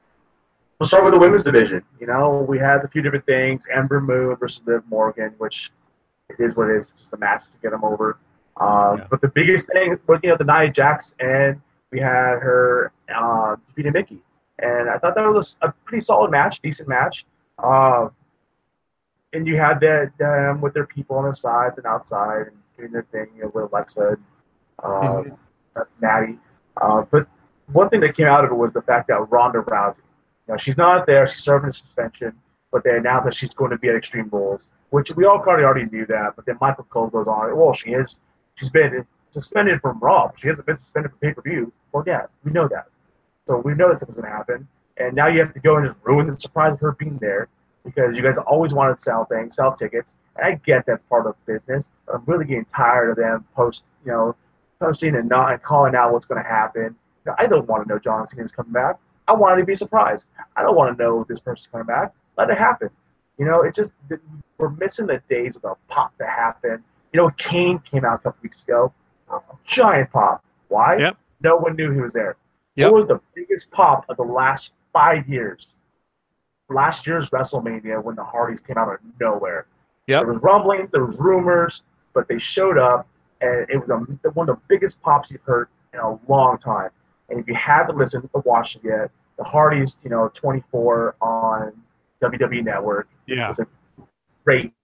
we'll start with the women's division. You know, we had a few different things. Ember Moon versus Liv Morgan, which it is what it is. It's just a match to get them over. Um, yeah. But the biggest thing was, you know, the Nia Jax, and we had her uh, defeating Mickey. And I thought that was a pretty solid match, decent match. Uh, and you had that them with their people on the sides and outside and doing their thing, you know, with Alexa and uh, mm-hmm. Maddie. Uh, but one thing that came out of it was the fact that Ronda Rousey, you know, she's not there, she's serving a suspension, but they announced that she's going to be at Extreme Rules, which we all kind of already knew that. But then Michael Cole goes on, well, she is, she's been suspended from Raw, but she hasn't been suspended from pay-per-view. Well, yeah, we know that. So we know that something's going to happen. And now you have to go and just ruin the surprise of her being there because you guys always wanted to sell things, sell tickets. And I get that's part of business, but I'm really getting tired of them post, you know, posting and not and calling out what's going to happen. You know, I don't want to know John Cena's coming back. I want to be surprised. I don't want to know this person's coming back. Let it happen. You know, it just we're missing the days of the pop that happened. You know, Kane came out a couple weeks ago, a giant pop. Why? Yep. No one knew he was there. Yep. It was the biggest pop of the last five years. Last year's WrestleMania when the Hardys came out of nowhere. Yep. There was rumblings, there was rumors, but they showed up, and it was a, one of the biggest pops you've heard in a long time. And if you haven't listened or watched it yet, the Hardys, you know, twenty-four on W W E Network. Yeah. It's a great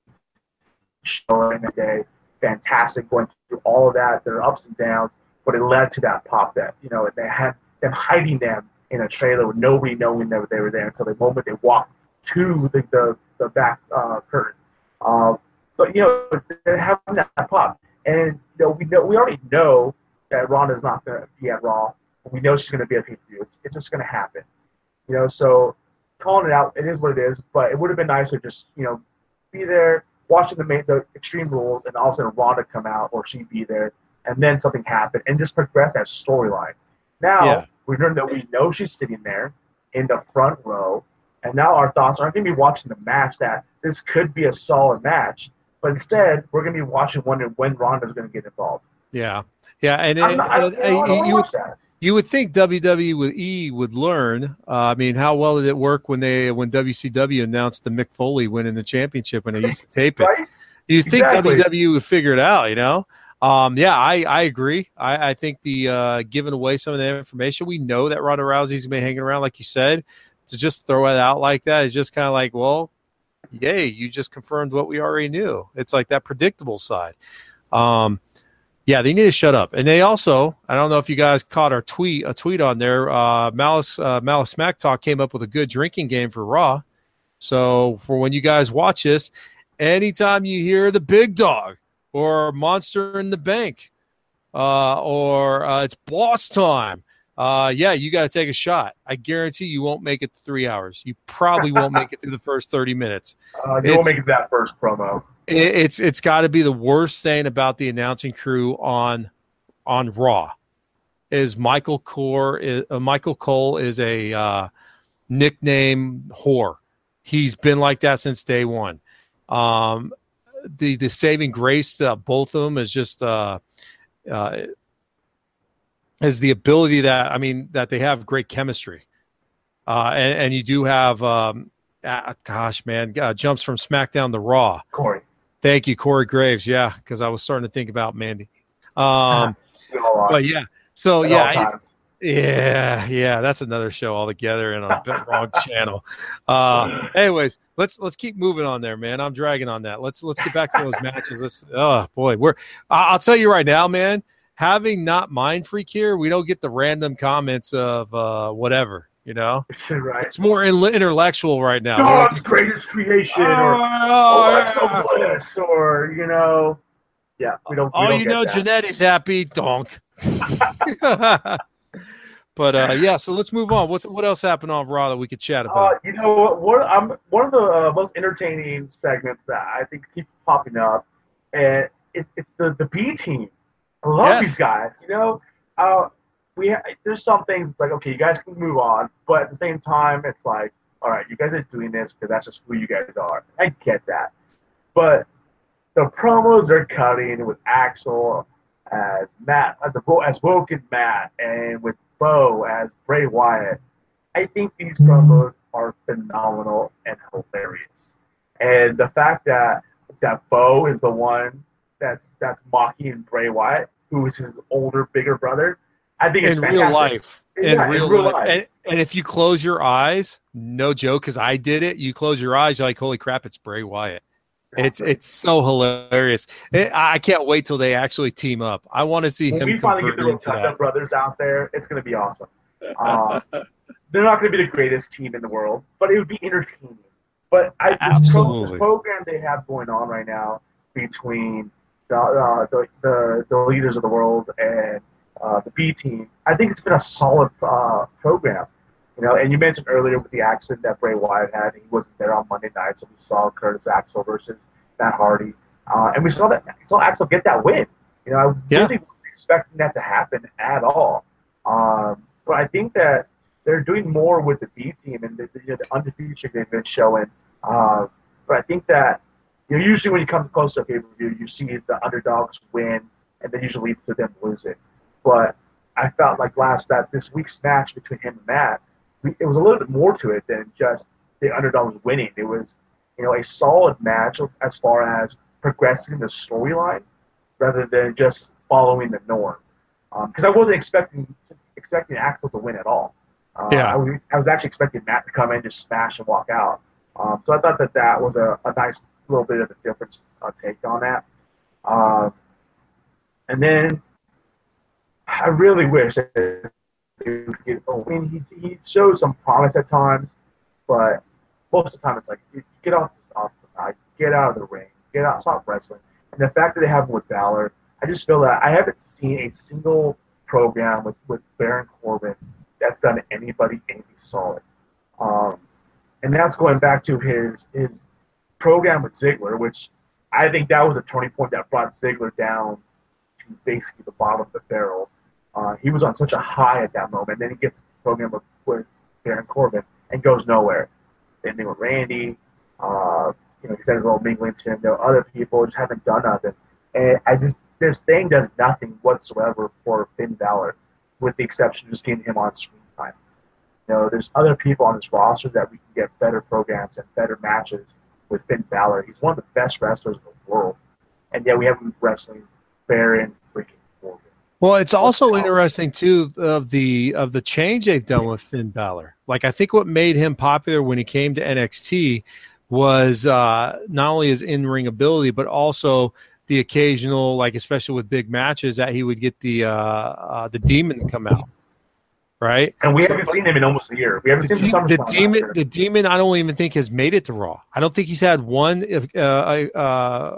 show in the day. Fantastic going through all of that. There are ups and downs, but it led to that pop that, you know, they had them hiding them in a trailer with nobody knowing that they were there until the moment they walked to the, the, the back uh, curtain. Uh, but, you know, they're having that pop. And, you know, we know we already know that Ronda's not going to be at Raw. We know she's going to be at pay-per-view. It's just going to happen. You know, so calling it out, it is what it is. But it would have been nice to just, you know, be there, watching the main, the Extreme Rules, and all of a sudden Ronda come out or she be there, and then something happen, and just progress that storyline. Now, Yeah. we know that we know she's sitting there in the front row, and now our thoughts aren't going to be watching the match that this could be a solid match, but instead we're going to be watching wondering when Ronda's going to get involved. Yeah. Yeah. And I'm it, not, I, don't- uh, I don't you, want to you, watch that. you would think W W E would learn. Uh, I mean, how well did it work when they when W C W announced the Mick Foley winning the championship when they used to tape it? Right? You think Exactly. W W E would figure it out, you know? Um, yeah, I, I agree. I, I think the uh, giving away some of the information, we know that Ronda Rousey's been hanging around, like you said, to just throw it out like that is just kind of like, well, yay, you just confirmed what we already knew. It's like that predictable side. Um, yeah, they need to shut up. And they also, I don't know if you guys caught our tweet, a tweet on there. Uh, Malice, uh, Malice Smack Talk came up with a good drinking game for Raw. So for when you guys watch this, anytime you hear the big dog or Monster in the Bank uh, or uh, it's boss time, uh, yeah, you got to take a shot. I guarantee you won't make it three hours. You probably won't make it through the first thirty minutes. Uh, you won't make it that first promo. It, it's it's got to be the worst thing about the announcing crew on on Raw is Michael Cole is, uh, Michael Cole is a uh, nickname whore. He's been like that since day one. Um, the the saving grace to both of them is just uh, uh, is the ability that I mean that they have great chemistry, uh, and, and you do have um, ah, gosh man uh, jumps from SmackDown to Raw. Corey. Thank you, Corey Graves. Yeah, because I was starting to think about Mandy. Um, but yeah, so At yeah, all it- times. yeah, yeah, that's another show altogether and on a wrong channel. Uh, anyways, let's let's keep moving on there, man. I'm dragging on that. Let's let's get back to those matches. Let's, oh boy, we're I- I'll tell you right now, man. Having not Mind Freak here, we don't get the random comments of uh, whatever. You know, Right. it's more in- intellectual right now. God's greatest creation, or Oh, oh, yeah. Alexa Bliss, or you know, yeah, we don't. we Oh, don't you get know, that. Janetti's happy. Donk. But uh, yeah, so let's move on. What's what else happened on Raw that we could chat Uh, about? you know what? One, I'm, one of the uh, most entertaining segments that I think keep popping up, and it, it's the the B team. I love Yes. these guys. You know, uh, we ha- there's some things it's like okay, you guys can move on, but at the same time, it's like all right, you guys are doing this because that's just who you guys are. I get that, but the promos they're cutting with Axel as Matt, as the as Woken Matt, and with Bo as Bray Wyatt. I think these promos are phenomenal and hilarious. And the fact that that Bo is the one that's that's mocking Bray Wyatt, who is his older, bigger brother, I think it's In fantastic. real life. Yeah, in real, life. And, and if you close your eyes, no joke, because I did it, you close your eyes, you're like, holy crap, it's Bray Wyatt. It's it's so hilarious. It, I can't wait till they actually team up. I want to see When him we finally get convert the into Rotunda that. brothers out there, it's going to be awesome. Uh, they're not going to be the greatest team in the world, but it would be entertaining. But I, this, pro, Absolutely. this program they have going on right now between the uh, the, the, the leaders of the world and uh, the B team, I think it's been a solid uh, program. You know, and you mentioned earlier with the accident that Bray Wyatt had, he wasn't there on Monday night, so we saw Curtis Axel versus Matt Hardy, uh, and we saw that we saw Axel get that win. You know, I Yeah. really want to expecting that to happen at all. Um, but I think that they're doing more with the B team and the, the, the undefeated streak they've been showing. Uh, but I think that you know, usually when you come close to a pay-per-view, you see the underdogs win, and then usually leads to them losing. But I felt like last that this week's match between him and Matt, we, it was a little bit more to it than just the underdogs winning. It was, you know, a solid match as far as progressing the storyline rather than just following the norm. Because um, I wasn't expecting expecting Axel to win at all. Uh, Yeah. I was, I was actually expecting Matt to come in, just smash and walk out. Um, so I thought that that was a, a nice little bit of a different uh, take on that. Um, and then I really wish that he would get I mean, he, he shows some promise at times, but most of the time it's like, you get off, off the night, get out of the ring, get out, stop wrestling. And the fact that they have him with Balor, I just feel that I haven't seen a single program with, with Baron Corbin that's done anybody anything solid. Um, and that's going back to his his program with Ziggler, which I think that was a turning point that brought Ziggler down to basically the bottom of the barrel. Uh, he was on such a high at that moment. Then he gets the program with, with Baron Corbin and goes nowhere. Same thing with Randy. Uh, you know, he said his little mingling to him. There are other people just haven't done nothing. And I just this thing does nothing whatsoever for Finn Balor, with the exception of just getting him on screen time. You know, there's other people on this roster that we can get better programs and better matches with Finn Balor. He's one of the best wrestlers in the world, and yet we have him wrestling Baron freaking Corbin. Well, it's also interesting too of the of the change they've done with Finn Balor. Like, I think what made him popular when he came to N X T was uh, not only his in-ring ability, but also the occasional, like especially with big matches, that he would get the uh, uh, the demon to come out, right? And we So, haven't seen him in almost a year. We haven't the, seen him de- in the demon. The demon. I don't even think has made it to Raw. I don't think he's had one uh, uh,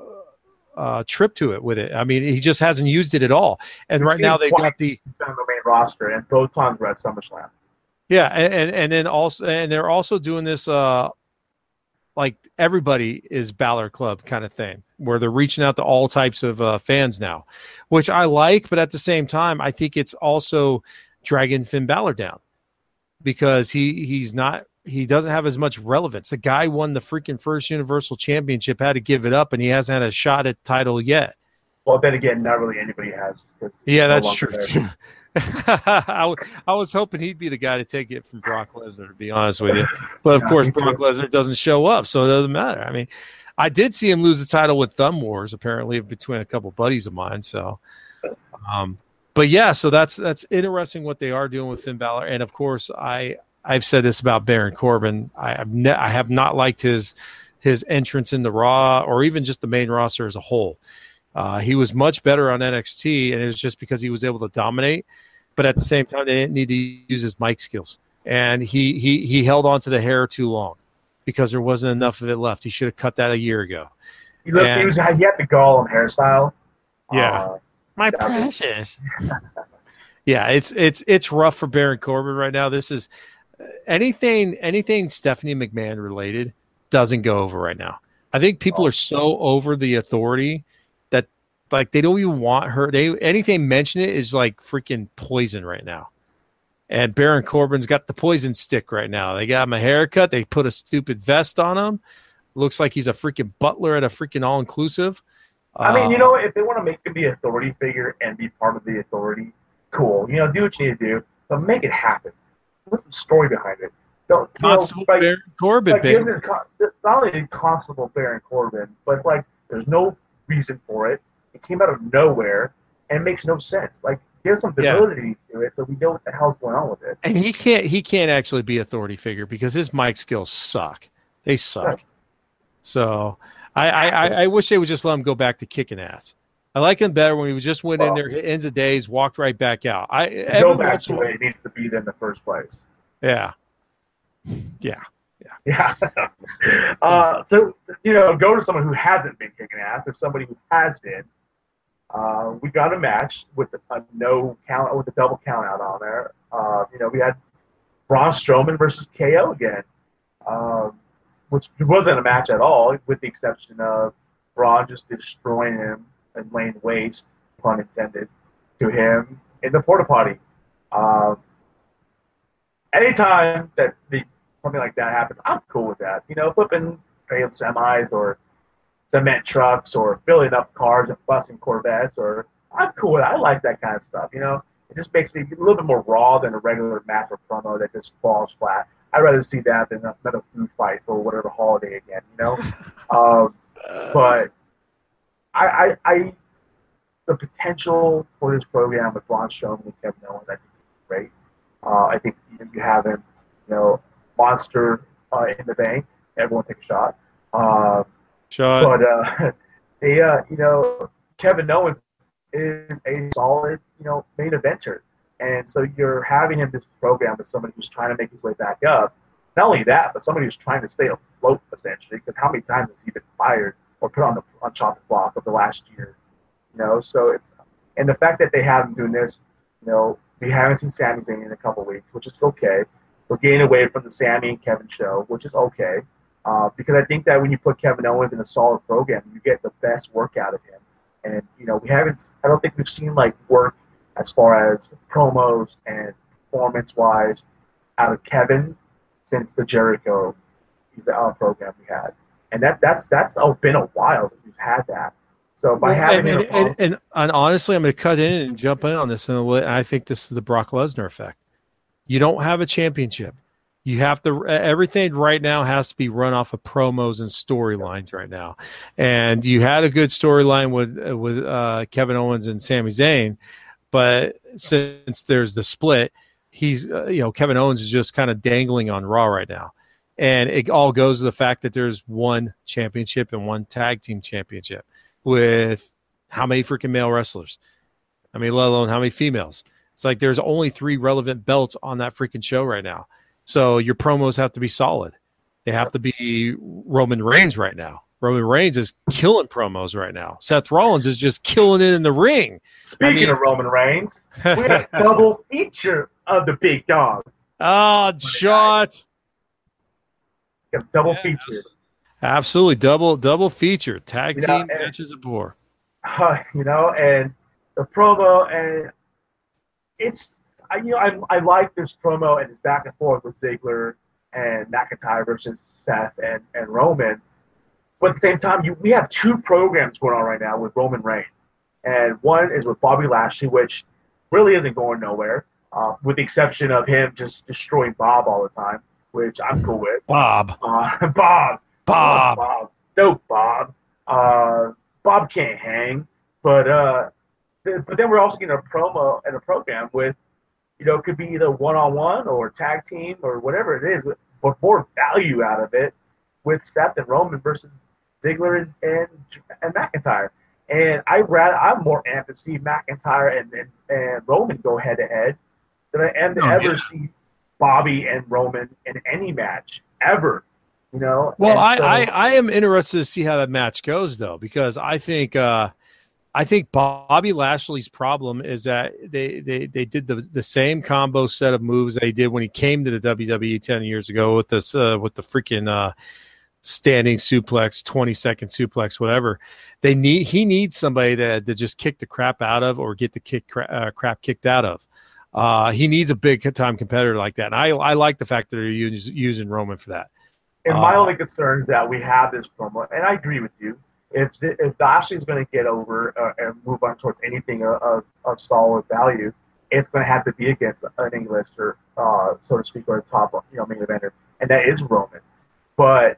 uh, trip to it with it. I mean, he just hasn't used it at all. And We've right seen now him they've twice got the on the main roster, and both times we're at SummerSlam. yeah, and, and and then also and they're also doing this uh like everybody is Balor Club kind of thing, where they're reaching out to all types of uh, fans now, which I like. But at the same time, I think it's also dragging Finn Balor down because he he's not he doesn't have as much relevance. The guy won the freaking first Universal Championship, had to give it up, and he hasn't had a shot at title yet. Well, then again, not really anybody has. Yeah, no that's true. there. I, w- I was hoping he'd be the guy to take it from Brock Lesnar, to be honest with you. But of Yeah, course, me too. Brock Lesnar doesn't show up, so it doesn't matter. I mean, I did see him lose the title with Thumb Wars, apparently, between a couple buddies of mine. So, um, but yeah, so that's that's interesting what they are doing with Finn Balor, and of course, I I've said this about Baron Corbin. I have ne- I have not liked his his entrance in the Raw or even just the main roster as a whole. Uh, he was much better on N X T, and it was just because he was able to dominate. But at the same time, they didn't need to use his mic skills. And he he he held on to the hair too long because there wasn't enough of it left. He should have cut that a year ago. He, looked, he, And- was, he had the Gollum hairstyle. Yeah. Uh, My that was- precious. Yeah, it's it's it's rough for Baron Corbin right now. This is anything anything Stephanie McMahon related doesn't go over right now. I think people are so over the authority that like they don't even want her. They anything mention it is like freaking poison right now. And Baron Corbin's got the poison stick right now. They got him a haircut. They put a stupid vest on him. Looks like he's a freaking butler at a freaking all inclusive. I mean, you know, if they want to make him be an authority figure and be part of the authority, cool. You know, do what you need to do, but make it happen. What's the story behind it? Don't you know, Constable like, Baron Corbin, like baby. give this, con- this- not only Constable Baron Corbin, but it's like there's no reason for it. It came out of nowhere and it makes no sense. Like, give some Yeah. validity to it so we know what the hell's going on with it. And he can't he can't actually be authority figure because his mic skills suck. They suck. Yeah. So I, I, I, I wish they would just let him go back to kicking ass. I like him better when he just went in Well, there, hit ends of days, walked right back out. I Go every back once to in a the while- way it needs to be in the first place. yeah. Yeah. Yeah. uh, so, you know, go to someone who hasn't been kicking ass, or somebody who has been. Uh, we got a match with a no count, with a double count out on there. Uh, you know, we had Braun Strowman versus K O again, um, which wasn't a match at all, with the exception of Braun just destroying him and laying waste, pun intended, to him in the porta potty. Um, anytime that the, something like that happens, I'm cool with that. You know, flipping failed semis or cement trucks or filling up cars and busting Corvettes, or I'm cool with it. I like that kind of stuff. You know, it just makes me a little bit more raw than a regular match or promo that just falls flat. I'd rather see that than another food fight for whatever holiday again. You know, um, but I, I, I, the potential for this program with Braun Strowman and Kevin Owens, I think is great. Uh, I think you, you have him, you know, monster uh, in the bank. Everyone take a shot. Uh, shot. But uh, they, uh, you know, Kevin Owens is a solid, you know, main eventer, and so you're having him this program with somebody who's trying to make his way back up. Not only that, but somebody who's trying to stay afloat essentially. Because how many times has he been fired or put on the on chopping block of the last year? You know, so it's and the fact that they have him doing this, you know, we haven't seen Sami Zayn in a couple of weeks, which is okay. We're getting away from the Sami and Kevin show, which is okay, uh, because I think that when you put Kevin Owens in a solid program, you get the best work out of him. And you know, we haven't. I don't think we've seen like work as far as promos and performance-wise out of Kevin since the Jericho uh, program we had, and that that's that's oh, been a while since we've had that. So by well, having and, him, and, and, and, and honestly, I'm going to cut in and jump in on this, and I think this is the Brock Lesnar effect. You don't have a championship. You have to everything right now has to be run off of promos and storylines right now. And you had a good storyline with with uh, Kevin Owens and Sami Zayn, but since there's the split, he's uh, you know Kevin Owens is just kind of dangling on Raw right now, and it all goes to the fact that there's one championship and one tag team championship with how many freaking male wrestlers? I mean, let alone how many females? It's like there's only three relevant belts on that freaking show right now. So your promos have to be solid. They have to be Roman Reigns right now. Roman Reigns is killing promos right now. Seth Rollins is just killing it in the ring. Speaking I mean, of Roman Reigns, we had a double feature of the big dog. Oh, shot. A double Yes. feature. Absolutely. Double double feature. Tag You team know, and- matches of war. Uh, you know, and the promo, and it's, I, you know, I, I like this promo and this back and forth with Ziggler and McIntyre versus Seth and, and Roman. But at the same time, you, we have two programs going on right now with Roman Reigns. And one is with Bobby Lashley, which really isn't going nowhere, uh, with the exception of him just destroying Bob all the time, which I'm cool with. Bob. Uh, Bob. Bob. Bob. No, Bob. Uh, Bob can't hang. But uh, th- but then we're also getting a promo and a program with, you know, it could be either one-on-one or tag team or whatever it is, but more value out of it with Seth and Roman versus Ziggler and, and, and McIntyre. And I rather, I'm more amped to see McIntyre and, and, and Roman go head-to-head than I am to Oh, ever yeah. see Bobby and Roman in any match, ever. You know? Well, And I, so- I, I am interested to see how that match goes, though, because I think uh, I think Bobby Lashley's problem is that they they, they did the the same combo set of moves they did when he came to the W W E ten years ago with this uh, with the freaking uh, standing suplex, twenty second suplex, whatever. They need he needs somebody that to just kick the crap out of or get the kick cra- uh, crap kicked out of. Uh, he needs a big time competitor like that, and I I like the fact that they're use, using Roman for that. And my Uh, only concern is that we have this promo, and I agree with you. If if Lashley's going to get over uh, and move on towards anything of, of, of solid value, it's going to have to be against an A-lister, uh, so to speak, or a top you know main eventer, and that is Roman. But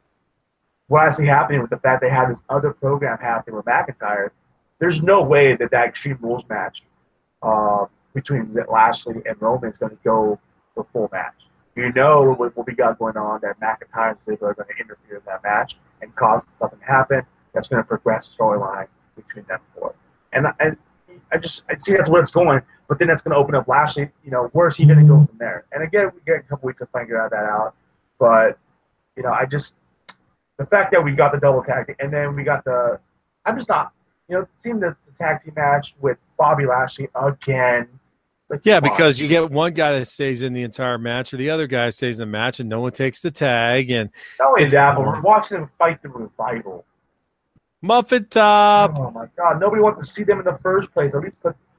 what I see happening with the fact they have this other program happening with McIntyre, there's no way that that Extreme Rules match uh, between Lashley and Roman is going to go the full match. You know what, what we got going on, that McIntyre and Ziggler are going to interfere in that match and cause something to happen that's going to progress the storyline between them four. And, and I just I see that's where it's going, but then that's going to open up Lashley. You know, where's he going to go from there? And again, we get a couple weeks to figure out that out. But, you know, I just, the fact that we got the double tag, and then we got the, I'm just not, you know, seeing the, the tag team match with Bobby Lashley again. Like, Yeah, come on. because you get one guy that stays in the entire match, or the other guy stays in the match, and no one takes the tag. And Not only it's that, but boring. we're watching them fight the Revival. Muffin Top. Oh my God! Nobody wants to see them in the first place. At least put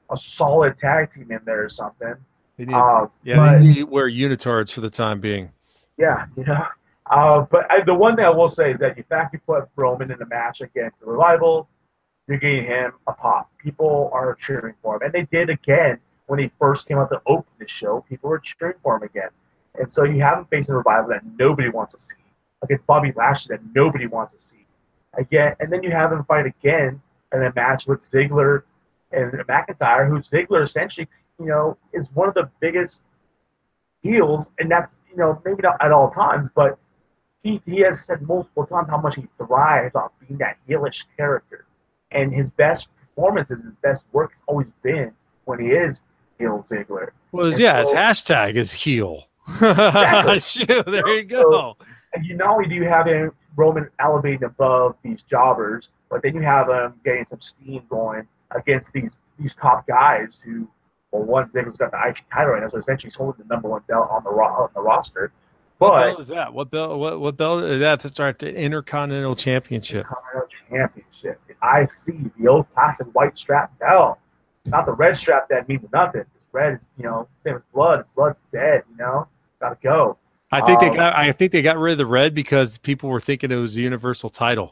a solid tag team in there or something. They need, Uh, yeah, but, they need to wear unitards for the time being. Yeah, you know. Uh, but I, the one thing I will say is that the fact you put Roman in a match against the Revival, you're getting him a pop. People are cheering for him. And they did again when he first came out to open the show. People were cheering for him again. And so you have him facing a Revival that nobody wants to see, against Bobby Lashley that nobody wants to see. Again, and then you have him fight again in a match with Ziggler and McIntyre, who Ziggler essentially, you know, is one of the biggest heels, and that's, you know, maybe not at all times, but he, he has said multiple times how much he thrives on being that heelish character. And his best performances, his best work has always been when he is heel Ziggler. Well, And yeah, so, his hashtag is heel. Exactly. Shoot, there you go. So, and you not only do you have him, Roman elevating above these jobbers, but then you have him getting some steam going against these these top guys who, well, one Ziggler's got the I C title right now, so essentially he's holding the number one belt on the ro- on the roster. What But belt is that? What belt? What what belt is that to start the Intercontinental Championship? Intercontinental Championship, the I C, the old classic white strap belt, not the red strap that means nothing. It's red, is, you know, same as blood. Blood's dead, you know, gotta go. I think um, they got. I think they got rid of the red because people were thinking it was the Universal title.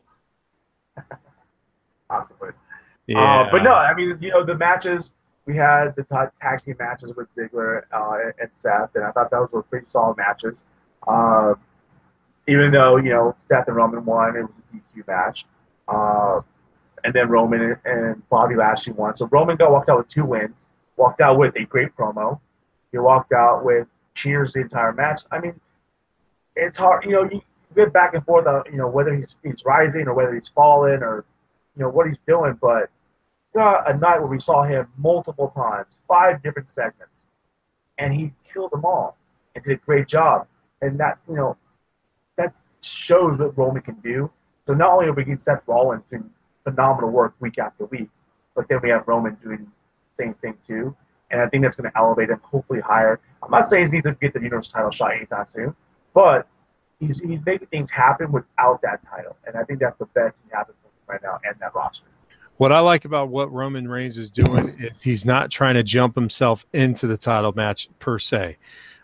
Possibly. Yeah, Uh, but no, I mean, you know, the matches, we had the ta- tag team matches with Ziggler uh, and Seth, and I thought those were pretty solid matches. Uh, even though, you know, Seth and Roman won, it was a D Q match. Uh, and then Roman and Bobby Lashley won. So Roman got walked out with two wins, walked out with a great promo. He walked out with cheers the entire match. I mean, it's hard, you know, you get back and forth, uh, you know, whether he's he's rising or whether he's falling or, you know, what he's doing. But got a night where we saw him multiple times, five different segments, and he killed them all and did a great job. And that, you know, that shows what Roman can do. So not only are we getting Seth Rollins doing phenomenal work week after week, but then we have Roman doing the same thing too. And I think that's going to elevate him hopefully higher. I'm not saying he needs to get the Universal title shot anytime soon, but he's he's making things happen without that title. And I think that's the best thing happening for him right now and that roster. What I like about what Roman Reigns is doing is he's not trying to jump himself into the title match per se.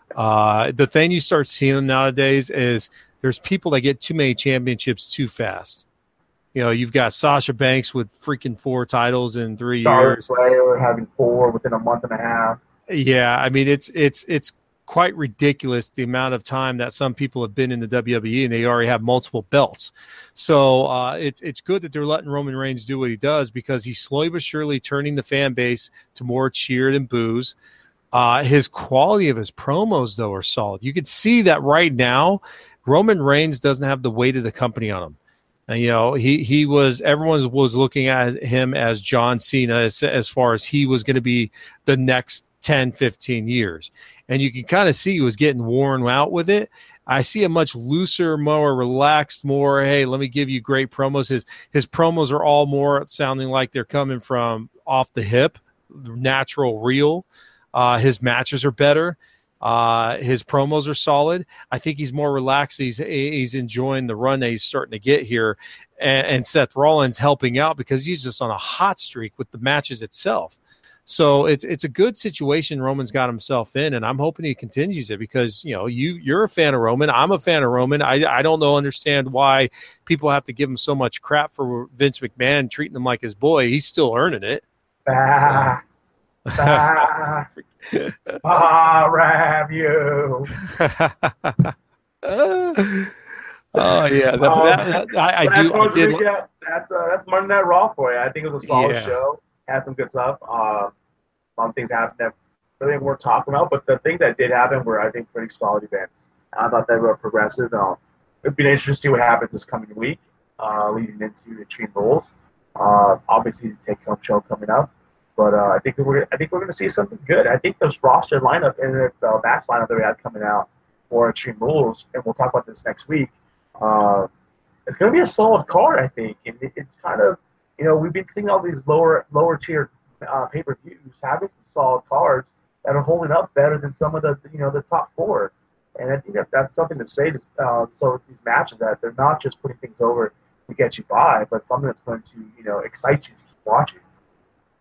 Uh, the thing you start seeing nowadays is there's people that get too many championships too fast. You know, you've got Sasha Banks with freaking four titles in three Charlotte years. Flair having four within a month and a half. Yeah, I mean it's it's it's quite ridiculous the amount of time that some people have been in the W W E and they already have multiple belts. So uh, it's it's good that they're letting Roman Reigns do what he does because he's slowly but surely turning the fan base to more cheer than boos. Uh, his quality of his promos, though, are solid. You can see that right now, Roman Reigns doesn't have the weight of the company on him. And, you know, he he was everyone was looking at him as John Cena as, as far as he was going to be the next ten, fifteen years. And you can kind of see he was getting worn out with it. I see a much looser, more relaxed, more, hey, let me give you great promos. His his promos are all more sounding like they're coming from off the hip, natural, real. Uh, his matches are better. Uh, his promos are solid. I think he's more relaxed. He's he's enjoying the run that he's starting to get here. And, and Seth Rollins helping out because he's just on a hot streak with the matches itself. So it's it's a good situation Roman's got himself in, and I'm hoping he continues it because, you know, you, you're a fan of Roman. I'm a fan of Roman. I, I don't know, understand why people have to give him so much crap for Vince McMahon treating him like his boy. He's still earning it. Ah, ah, I'll have you. Oh yeah, that, Um, that, I, I That's do. I what did. we get. That's uh, that's Monday Night Raw for you. I think it was a solid Yeah. show. Had some good stuff. Uh, some things happened that really weren't talking about, but the things that did happen were, I think, pretty solid events. I thought they were progressive. Uh, it'd be interesting to see what happens this coming week, uh, leading into the Extreme Rules. Uh, obviously, the Take Home show coming up, but uh, I think we're I think we're going to see something good. I think this roster lineup and the uh, match lineup that we had coming out for Extreme Rules, and we'll talk about this next week. Uh, it's going to be a solid card, I think, and it, it's kind of, you know, we've been seeing all these lower lower tier uh, pay per views having some solid cards that are holding up better than some of the you know the top four, and I think that that's something to say to uh, so with these matches that they're not just putting things over to get you by, but something that's going to you know excite you to keep watching.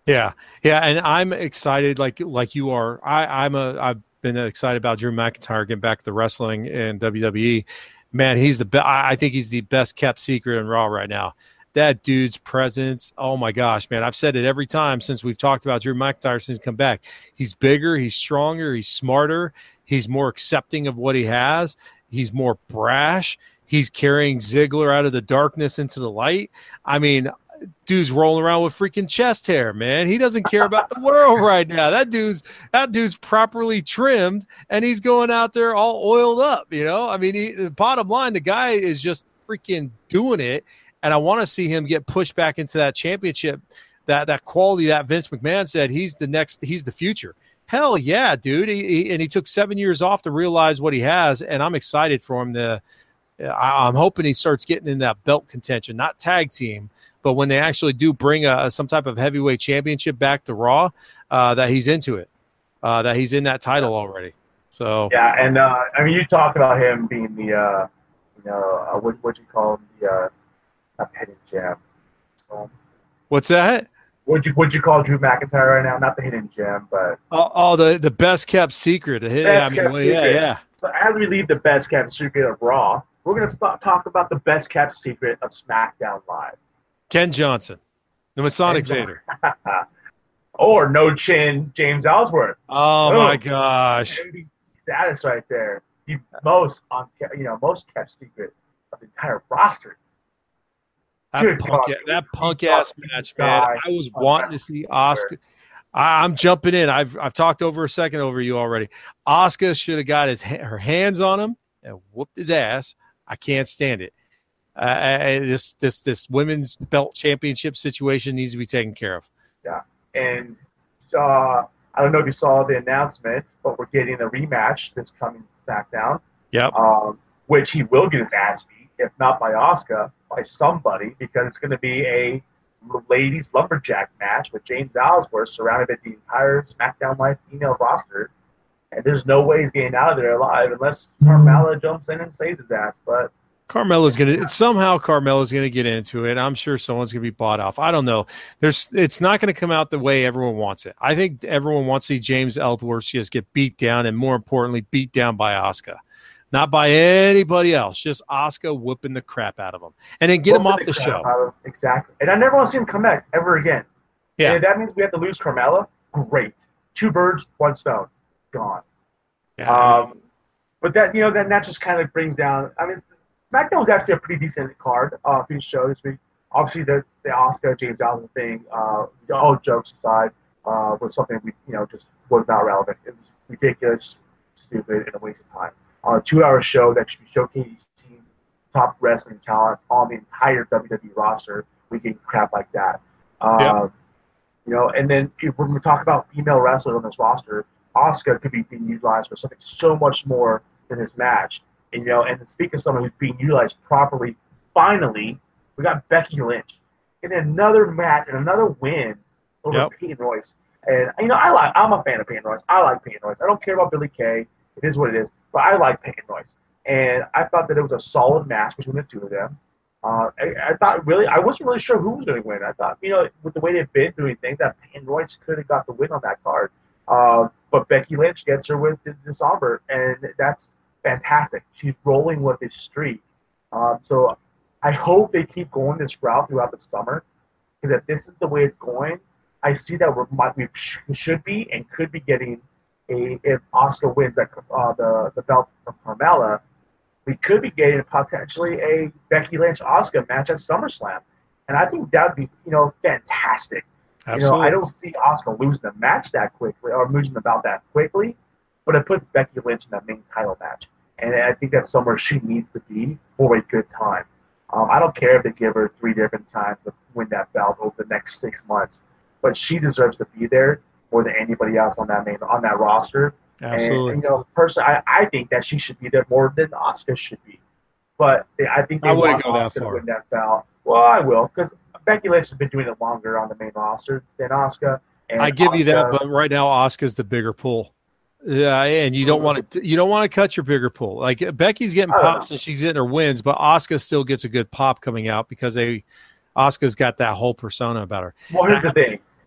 Yeah, yeah, and I'm excited, like like you are. I, I'm a I've been excited about Drew McIntyre getting back to the wrestling in W W E. Man, he's the best. I think he's the best kept secret in Raw right now. That dude's presence, oh my gosh, man! I've said it every time since we've talked about Drew McIntyre since he's come back. He's bigger, he's stronger, he's smarter, he's more accepting of what he has, he's more brash. He's carrying Ziggler out of the darkness into the light. I mean, dude's rolling around with freaking chest hair, man. He doesn't care about the world right now. That dude's that dude's properly trimmed, and he's going out there all oiled up. You know, I mean, he, the bottom line, the guy is just freaking doing it, and I want to see him get pushed back into that championship, that that quality that Vince McMahon said he's the next, he's the future. Hell yeah, dude! He, he, and he took seven years off to realize what he has, and I'm excited for him to. I, I'm hoping he starts getting in that belt contention, not tag team. But when they actually do bring a, some type of heavyweight championship back to Raw, uh, that he's into it, uh, that he's in that title already. So yeah, and uh, I mean, you talk about him being the, uh, you know, uh, what what you call him, the uh, not hidden gem. Um, what's that? Would you would you call Drew McIntyre right now? Not the hidden gem, but oh, oh the the best kept secret. The hidden, best I mean, kept well, secret. yeah, yeah. So as we leave the best kept secret of Raw, we're gonna start, talk about the best kept secret of SmackDown Live. Ken Johnson, the Masonic Ken Vader. Or No Chin James Ellsworth. Oh, oh my gosh. Status right there. The most on you know, most kept secret of the entire roster. That Good punk, God, that punk ass match, man. I was wanting to see Asuka. I, I'm jumping in. I've I've talked over a second over you already. Asuka should have got his her hands on him and whooped his ass. I can't stand it. Uh, this this this women's belt championship situation needs to be taken care of. Yeah, and uh, I don't know if you saw the announcement, but we're getting a rematch this coming SmackDown. Yep. Um, which he will get his ass beat, if not by Asuka, by somebody, because it's going to be a ladies lumberjack match with James Ellsworth surrounded by the entire SmackDown Live female roster, and there's no way he's getting out of there alive unless Carmella jumps in and saves his ass, but. Carmella's gonna somehow Carmella's gonna get into it. I'm sure someone's gonna be bought off. I don't know. There's it's not gonna come out the way everyone wants it. I think everyone wants to see James Ellsworth just get beat down, and more importantly, beat down by Asuka, not by anybody else. Just Asuka whooping the crap out of him, and then get him off the, the show. Exactly. And I never want to see him come back ever again. Yeah. And if that means we have to lose Carmella, great. Two birds, one stone, gone. Yeah. Um, but that you know that that just kind of brings down. I mean. SmackDown was actually a pretty decent card uh, for the show this week. Obviously, the the Asuka James Ellsworth thing, uh, all jokes aside, uh, was something we you know just was not relevant. It was ridiculous, stupid, and a waste of time. On a two-hour show that should be showcasing top wrestling talent on the entire W W E roster, we get crap like that. Uh, yeah. You know, and then when we talk about female wrestlers on this roster, Asuka could be being utilized for something so much more than this match. And, you know, and speaking of someone who's being utilized properly, finally, we got Becky Lynch in another match and another win over yep. Peyton Royce. And, you know, I like, I'm a fan of Peyton Royce. I like Peyton Royce. I don't care about Billie Kay. It is what it is. But I like Peyton Royce. And I thought that it was a solid match between the two of them. Uh, I, I thought really, I wasn't really sure who was going to win. I thought, you know, with the way they've been doing things, that Peyton Royce could have got the win on that card. Uh, but Becky Lynch gets her with the Disarmer, and that's fantastic. She's rolling with this streak. Um, so I hope they keep going this route throughout the summer, because if this is the way it's going, I see that we're, we should be and could be getting a, if Asuka wins that, uh, the, the belt from Carmella, we could be getting potentially a Becky Lynch-Asuka match at SummerSlam. And I think that would be, you know, fantastic. Absolutely. You know, I don't see Asuka losing the match that quickly or losing the belt that quickly, but it puts Becky Lynch in that main title match. And I think that's somewhere she needs to be for a good time. Um, I don't care if they give her three different times to win that belt over the next six months, but she deserves to be there more than anybody else on that main on that roster. Absolutely. And, you know, personally, I, I think that she should be there more than Asuka should be. But I think they I want go that Asuka to far. win that belt. Well, I will, because Becky Lynch has been doing it longer on the main roster than Asuka. And I give Asuka, you that, but right now Asuka's the bigger pull. Yeah, and you don't want to you don't want to cut your bigger pull. Like Becky's getting pops and she's getting her wins, but Asuka still gets a good pop coming out because they Asuka's got that whole persona about her. Well, here's the thing: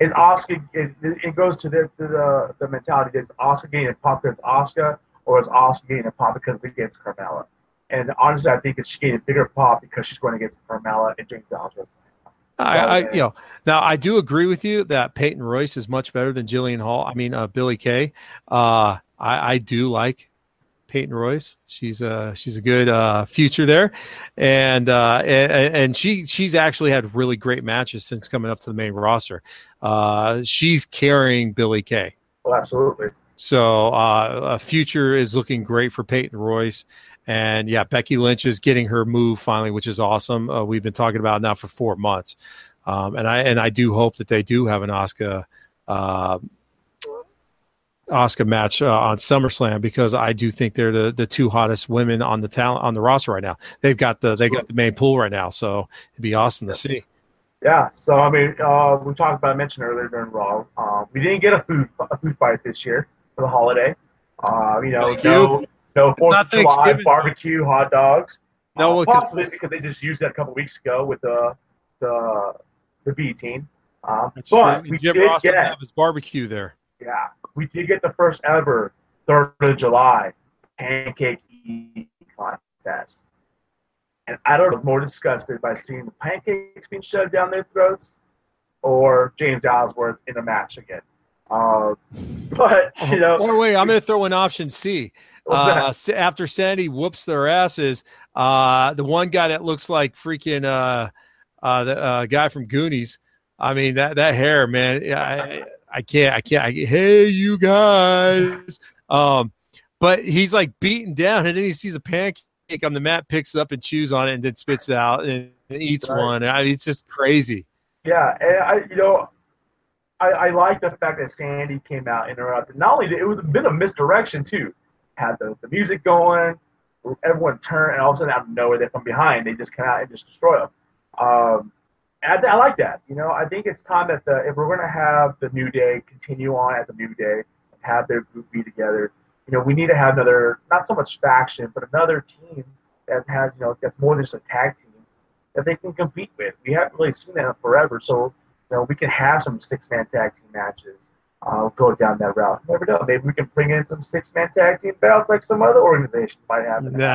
is Asuka? It, it goes to the, to the the mentality: is Asuka getting a pop because Asuka, or is Asuka getting a pop because it gets Carmella? And honestly, I think it's she's getting a bigger pop because she's going against Carmella and James Ellsworth. I, I, you know, now I do agree with you that Peyton Royce is much better than Jillian Hall. I mean, uh, Billie Kay. Uh, I, I do like Peyton Royce. She's a she's a good uh, future there, and, uh, and and she she's actually had really great matches since coming up to the main roster. Uh, she's carrying Billie Kay. Well, absolutely. So uh, a future is looking great for Peyton Royce. And yeah, Becky Lynch is getting her move finally, which is awesome. Uh, we've been talking about it now for four months, um, and I and I do hope that they do have an Asuka uh, Asuka match uh, on SummerSlam, because I do think they're the, the two hottest women on the talent on the roster right now. They've got the they got the main pool right now, so it'd be awesome to see. Yeah. So I mean, uh, we talked about I mentioned earlier during Raw. Uh, we didn't get a food a food fight this year for the holiday. Uh, you know, Thank no. you. No Fourth of July Thanksgiving. barbecue hot dogs. No, uh, because- possibly because they just used that a couple weeks ago with the the the B team. Uh, That's but true. we Jim did Ross get doesn't have his barbecue there. yeah we did get the first ever third of July pancake eating contest, and I don't know if I was more disgusted by seeing the pancakes being shoved down their throats or James Ellsworth in a match again. Uh, but you know, Or wait, I'm going to throw in option C. What's Uh, after Sandy whoops their asses, uh, the one guy that looks like freaking uh, uh, the uh, guy from Goonies. I mean, that that hair, man. I, I can't, I can't. I, hey, you guys. Um, but he's like beaten down, and then he sees a pancake on the mat, picks it up and chews on it, and then spits it out and, and eats Right. one. I mean, it's just crazy. Yeah, and I, you know, I, I like the fact that Sandy came out and interrupted. Not only did it was a bit of misdirection too. Had the, the music going, everyone turned, and all of a sudden out of nowhere, they from behind, they just come out and just destroy them. Um, and I, I like that. You know, I think it's time that the if we're going to have the New Day continue on as a New Day and have their group be together, you know, we need to have another, not so much faction, but another team that has, you know, that's more than just a tag team that they can compete with. We haven't really seen that in forever, so you know, we can have some six-man tag team matches. Uh, go down that route. You never know. Maybe we can bring in some six-man tag team belts like some other organizations might have. Nah,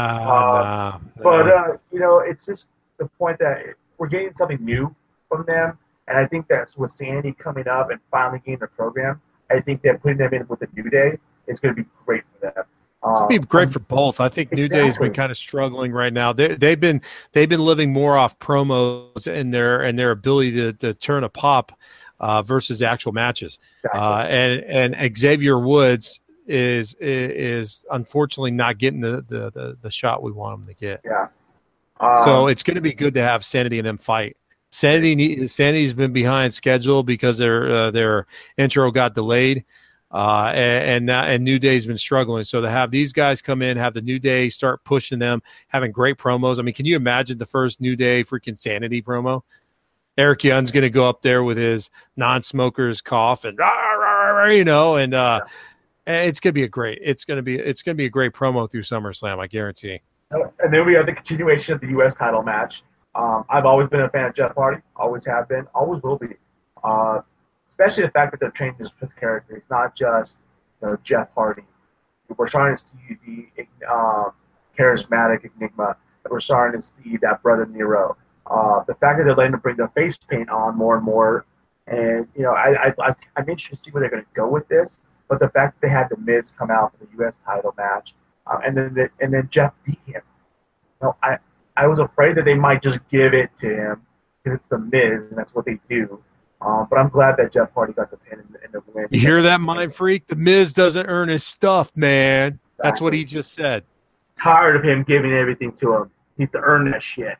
uh, nah, nah. But uh, you know, it's just the point that we're getting something new from them, and I think that's with Sandy coming up and finally getting the program. I think that putting them in with the New Day is going to be great for them. It's Um, be great for both. I think New Day's Exactly. been kind of struggling right now. They they've been they've been living more off promos and their and their ability to, to turn a pop uh, versus actual matches. exactly. Uh, and and Xavier Woods is is unfortunately not getting the the, the, the shot we want him to get. yeah. Um, So it's going to be good to have Sanity and them fight. Sanity need- Sanity's been behind schedule because their uh, their intro got delayed. Uh, and and, now, and New Day's been struggling. So to have these guys come in, have the New Day start pushing them, having great promos. I mean, can you imagine the first New Day freaking Sanity promo? Eric Young's going to go up there with his non-smokers cough and rah, rah, rah, you know, and uh, and it's going to be a great. It's going to be it's going to be a great promo through SummerSlam. I guarantee. And then we have the continuation of the U S title match. Um, I've always been a fan of Jeff Hardy. Always have been. Always will be. Uh, especially the fact that they're changing his character. He's not just you know, Jeff Hardy. We're starting to see the um, charismatic Enigma. We're starting to see that brother Nero. Uh, the fact that they're letting him bring the face paint on more and more, and you know, I, I, I I'm interested to see where they're going to go with this. But the fact that they had the Miz come out for the U S title match, uh, and then the, and then Jeff beat him. You know, I I was afraid that they might just give it to him because it's the Miz and that's what they do. Um, but I'm glad that Jeff Hardy got the pin in the, in the win. You hear that, mind freak? The Miz doesn't earn his stuff, man. That's what he just said. Tired of him giving everything to him. He needs to earn that shit.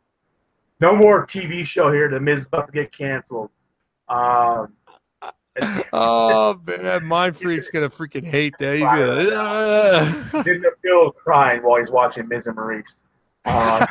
No more T V show here. The Miz is about to get canceled. Um, Oh man, mind freak's gonna freaking hate that. He's gonna. in the field crying while he's watching Miz and Maurice. Uh,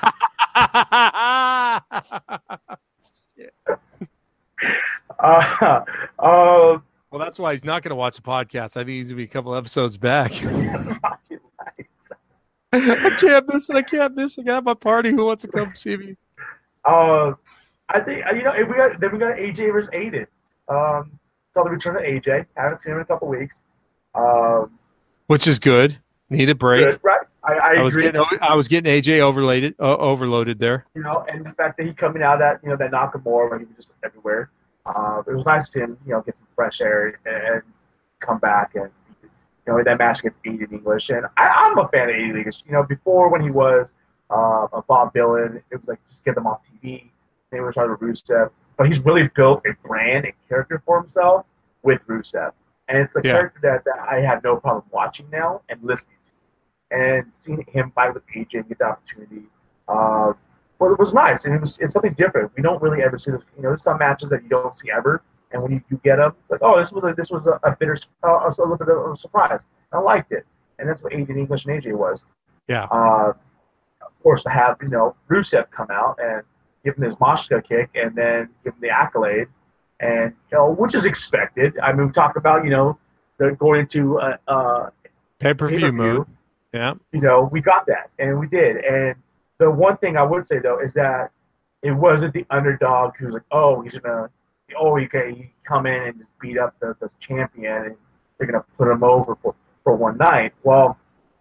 uh, uh, Well, that's why he's not going to watch the podcast. I think he's going to be a couple episodes back. that's watching lights. I can't miss it. I can't miss it. I got my party. Who wants to come see me? Uh, I think you know if we got then we got A J versus Aiden. Um, saw the return of A J. Haven't seen him in a couple weeks. Um, Which is good. Need a break. good, right? I, I, I was agree. getting I was getting A J overloaded uh, overloaded there. You know, and the fact that he coming out of that, you know, that Nakamura when he was just everywhere. Uh, it was nice to see him, you know, get some fresh air and come back and, you know, that match against Aiden English. And I, I'm a fan of Aiden English. You know, before when he was uh, a Bob Dylan, it was like just get them off T V. They were trying to Rusev. But he's really built a brand and character for himself with Rusev. And it's a Yeah. character that, that I have no problem watching now and listening to. And seeing him fight with A J and get the opportunity, uh, well, it was nice. And it was it's something different. We don't really ever see this. You know, there's some matches that you don't see ever. And when you, you get them, it's like, oh, this was a, this was a, a bitter, uh, a little bit of a surprise. I liked it. And that's what Aiden English and A J was. Yeah. Uh, of course, to have, you know, Rusev come out and give him his Mashka kick and then give him the accolade, and, you know, which is expected. I mean, we talked about, you know, they're going into uh, uh, Pay-per-view pay-per-view. mode. Yeah. You know, we got that, and we did. And the one thing I would say, though, is that it wasn't the underdog who's like, oh, he's going to, oh, okay, he come in and just beat up the, the champion, and they're going to put him over for, for one night. Well,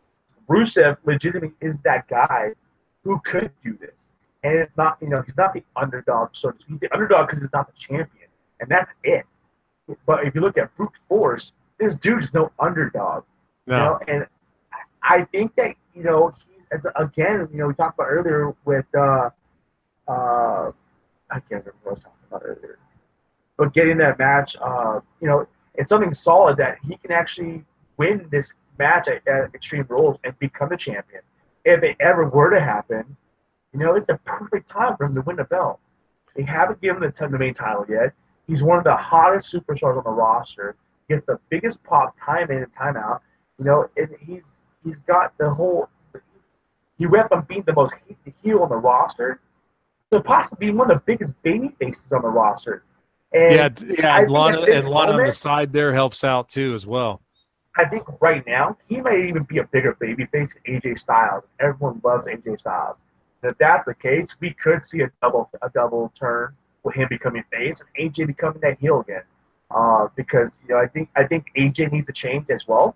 Rusev legitimately is that guy who could do this. And it's not, you know, he's not the underdog. So he's the underdog because he's not the champion, and that's it. But if you look at brute force, this dude's no underdog. No. You know? And I think that, you know, he, again, you know, we talked about earlier with, uh, uh, I can't remember what I was talking about earlier, but getting that match, uh, you know, it's something solid that he can actually win this match at, at Extreme Rules and become the champion. If it ever were to happen, you know, it's a perfect time for him to win the belt. They haven't given him the, the main title yet. He's one of the hottest superstars on the roster. He gets the biggest pop time in and time out. You know, and he's he's got the whole. He went from being the most hated heel on the roster to possibly being one of the biggest baby faces on the roster. And Yeah, d- yeah, I and think Lana, at this and Lana on the moment, side there helps out too as well. I think right now he might even be a bigger baby face than A J Styles. Everyone loves A J Styles. And if that's the case, we could see a double a double turn with him becoming face and A J becoming that heel again. Uh, because you know, I think I think A J needs to change as well.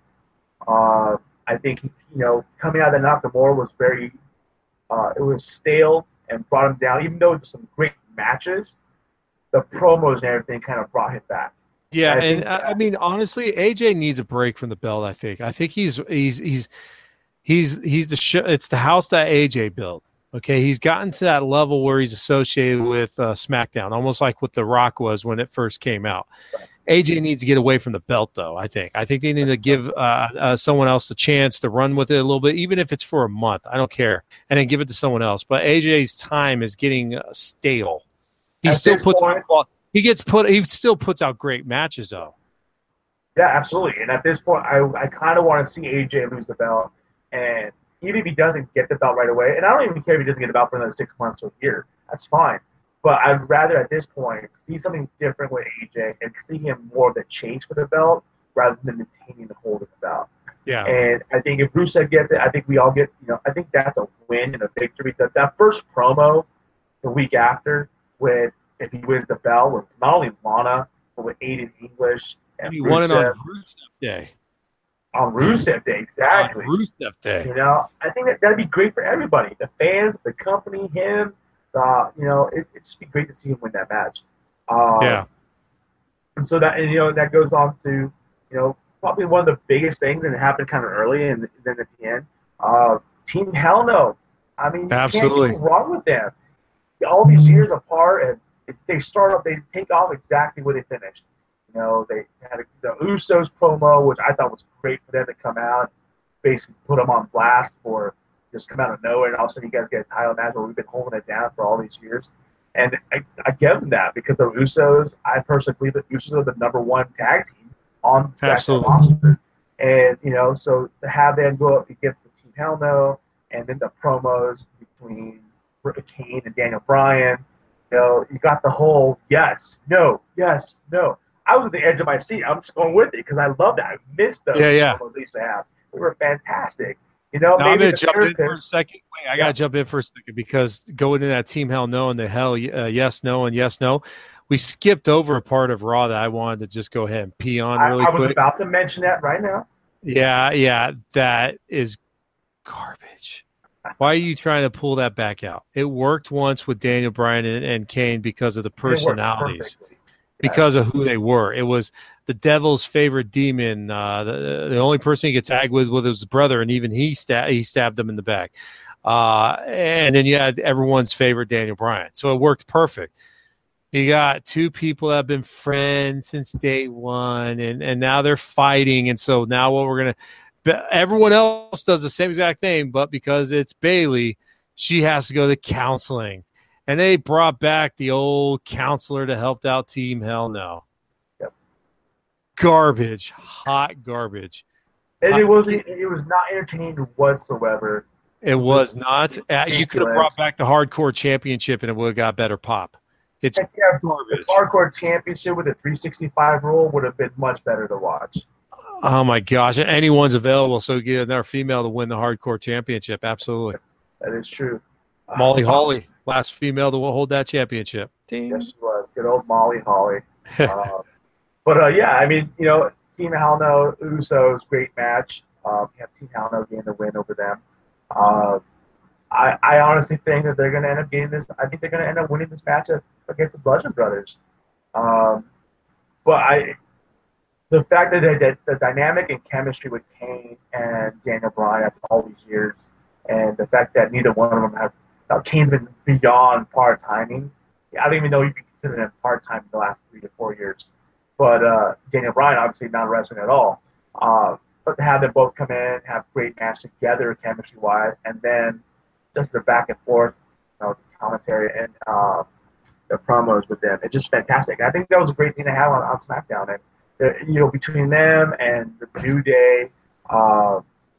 Uh, I think he, you know, coming out of the Nakamura was very, uh, it was stale and brought him down. Even though it was some great matches, the promos and everything kind of brought him back. Yeah, I and think I, I mean, honestly, A J needs a break from the belt. I think. I think he's he's he's he's he's the sh- it's the house that A J built. Okay, he's gotten to that level where he's associated with uh, SmackDown, almost like what The Rock was when it first came out. A J needs to get away from the belt, though. I think. I think they need to give uh, uh, someone else a chance to run with it a little bit, even if it's for a month. I don't care, and then give it to someone else. But A J's time is getting uh, stale. He At still this puts point- out, he gets put he still puts out great matches, though. Yeah, absolutely. And at this point, I I kind of want to see A J lose the belt, and even if he doesn't get the belt right away, and I don't even care if he doesn't get the belt for another six months to a year, that's fine. But I'd rather at this point see something different with A J and see him more of the chase for the belt rather than maintaining the hold of the belt. Yeah. And I think if Rusev gets it, I think we all get, you know, I think that's a win and a victory. That that first promo the week after with if he wins the belt with not only Lana but with Aiden English and He won it on Rusev Rusev Day. on Rusev Day, exactly. On Rusev Day. You know, I think that that'd be great for everybody, the fans, the company, him. Uh, you know, it, it'd just be great to see him win that match. Uh, Yeah. And so that, and, you know, that goes on to, you know, probably one of the biggest things, and it happened kind of early and then at the end. Uh, Team Hell No. I mean, you Absolutely. can't go wrong with them. All these years apart, and if they start off, they take off exactly where they finished. You know, they had a, the Usos promo, which I thought was great for them to come out, basically put them on blast for just come out of nowhere, and all of a sudden you guys get a title match where we've been holding it down for all these years. And I, I give them that because the Usos, I personally believe that Usos are the number one tag team on the Absolutely. roster. And, you know, so to have them go up against the Team Hell No, and then the promos between Rick Kane and Daniel Bryan, you know, you got the whole yes, no, yes, no. I was at the edge of my seat. I'm just going with it because I love that. I missed those Yeah, yeah. promos they used to have. They were fantastic. You know, Now, I'm maybe going the to jump in for a therapist- second. Wait, I got to jump in for a second because going into that Team Hell No and the Hell uh, Yes No and Yes No, we skipped over a part of Raw that I wanted to just go ahead and pee on really I, I was quick. about to mention that right now. Yeah, yeah, that is garbage. Why are you trying to pull that back out? It worked once with Daniel Bryan and, and Kane because of the personalities, because of who they were. It was the devil's favorite demon. Uh, the, the only person he could tag with was his brother, and even he, sta- he stabbed him in the back. Uh, and then you had everyone's favorite Daniel Bryan. So it worked perfect. You got two people that have been friends since day one, and, and now they're fighting. And so now what we're going to – everyone else does the same exact thing, but because it's Bayley, she has to go to counseling. And they brought back the old counselor to help out Team Hell No. Yep. Garbage. Hot garbage. And hot it was it was not entertaining whatsoever. It was not. Uh, you could have brought back the Hardcore Championship and it would have got better pop. It's Heck yeah, garbage. The Hardcore Championship with a three sixty-five rule would have been much better to watch. Oh, my gosh. Anyone's available, so get another female to win the Hardcore Championship. Absolutely. That is true. Molly uh, Holly, last female to hold that championship. Ding. Yes, she was. Good old Molly Holly. uh, but, uh, yeah, I mean, you know, Team Hell No, Usos, great match. Um, you have Team Hell No getting the win over them. Uh, I, I honestly think that they're going to end up getting this. I think they're going to end up winning this match against the Bludgeon Brothers. Um, but I, the fact that, they, that the dynamic and chemistry with Kane and Daniel Bryan after all these years, and the fact that neither one of them have uh, Kane's been beyond par timing. I don't even know you can consider him part time in the last three to four years. But uh, Daniel Bryan obviously not wrestling at all. Uh, but to have them both come in, have great match together, chemistry wise, and then just their back and forth, you know, commentary and uh, their promos with them, it's just fantastic. And I think that was a great thing to have on, on SmackDown. And uh, you know, between them and the New Day, uh,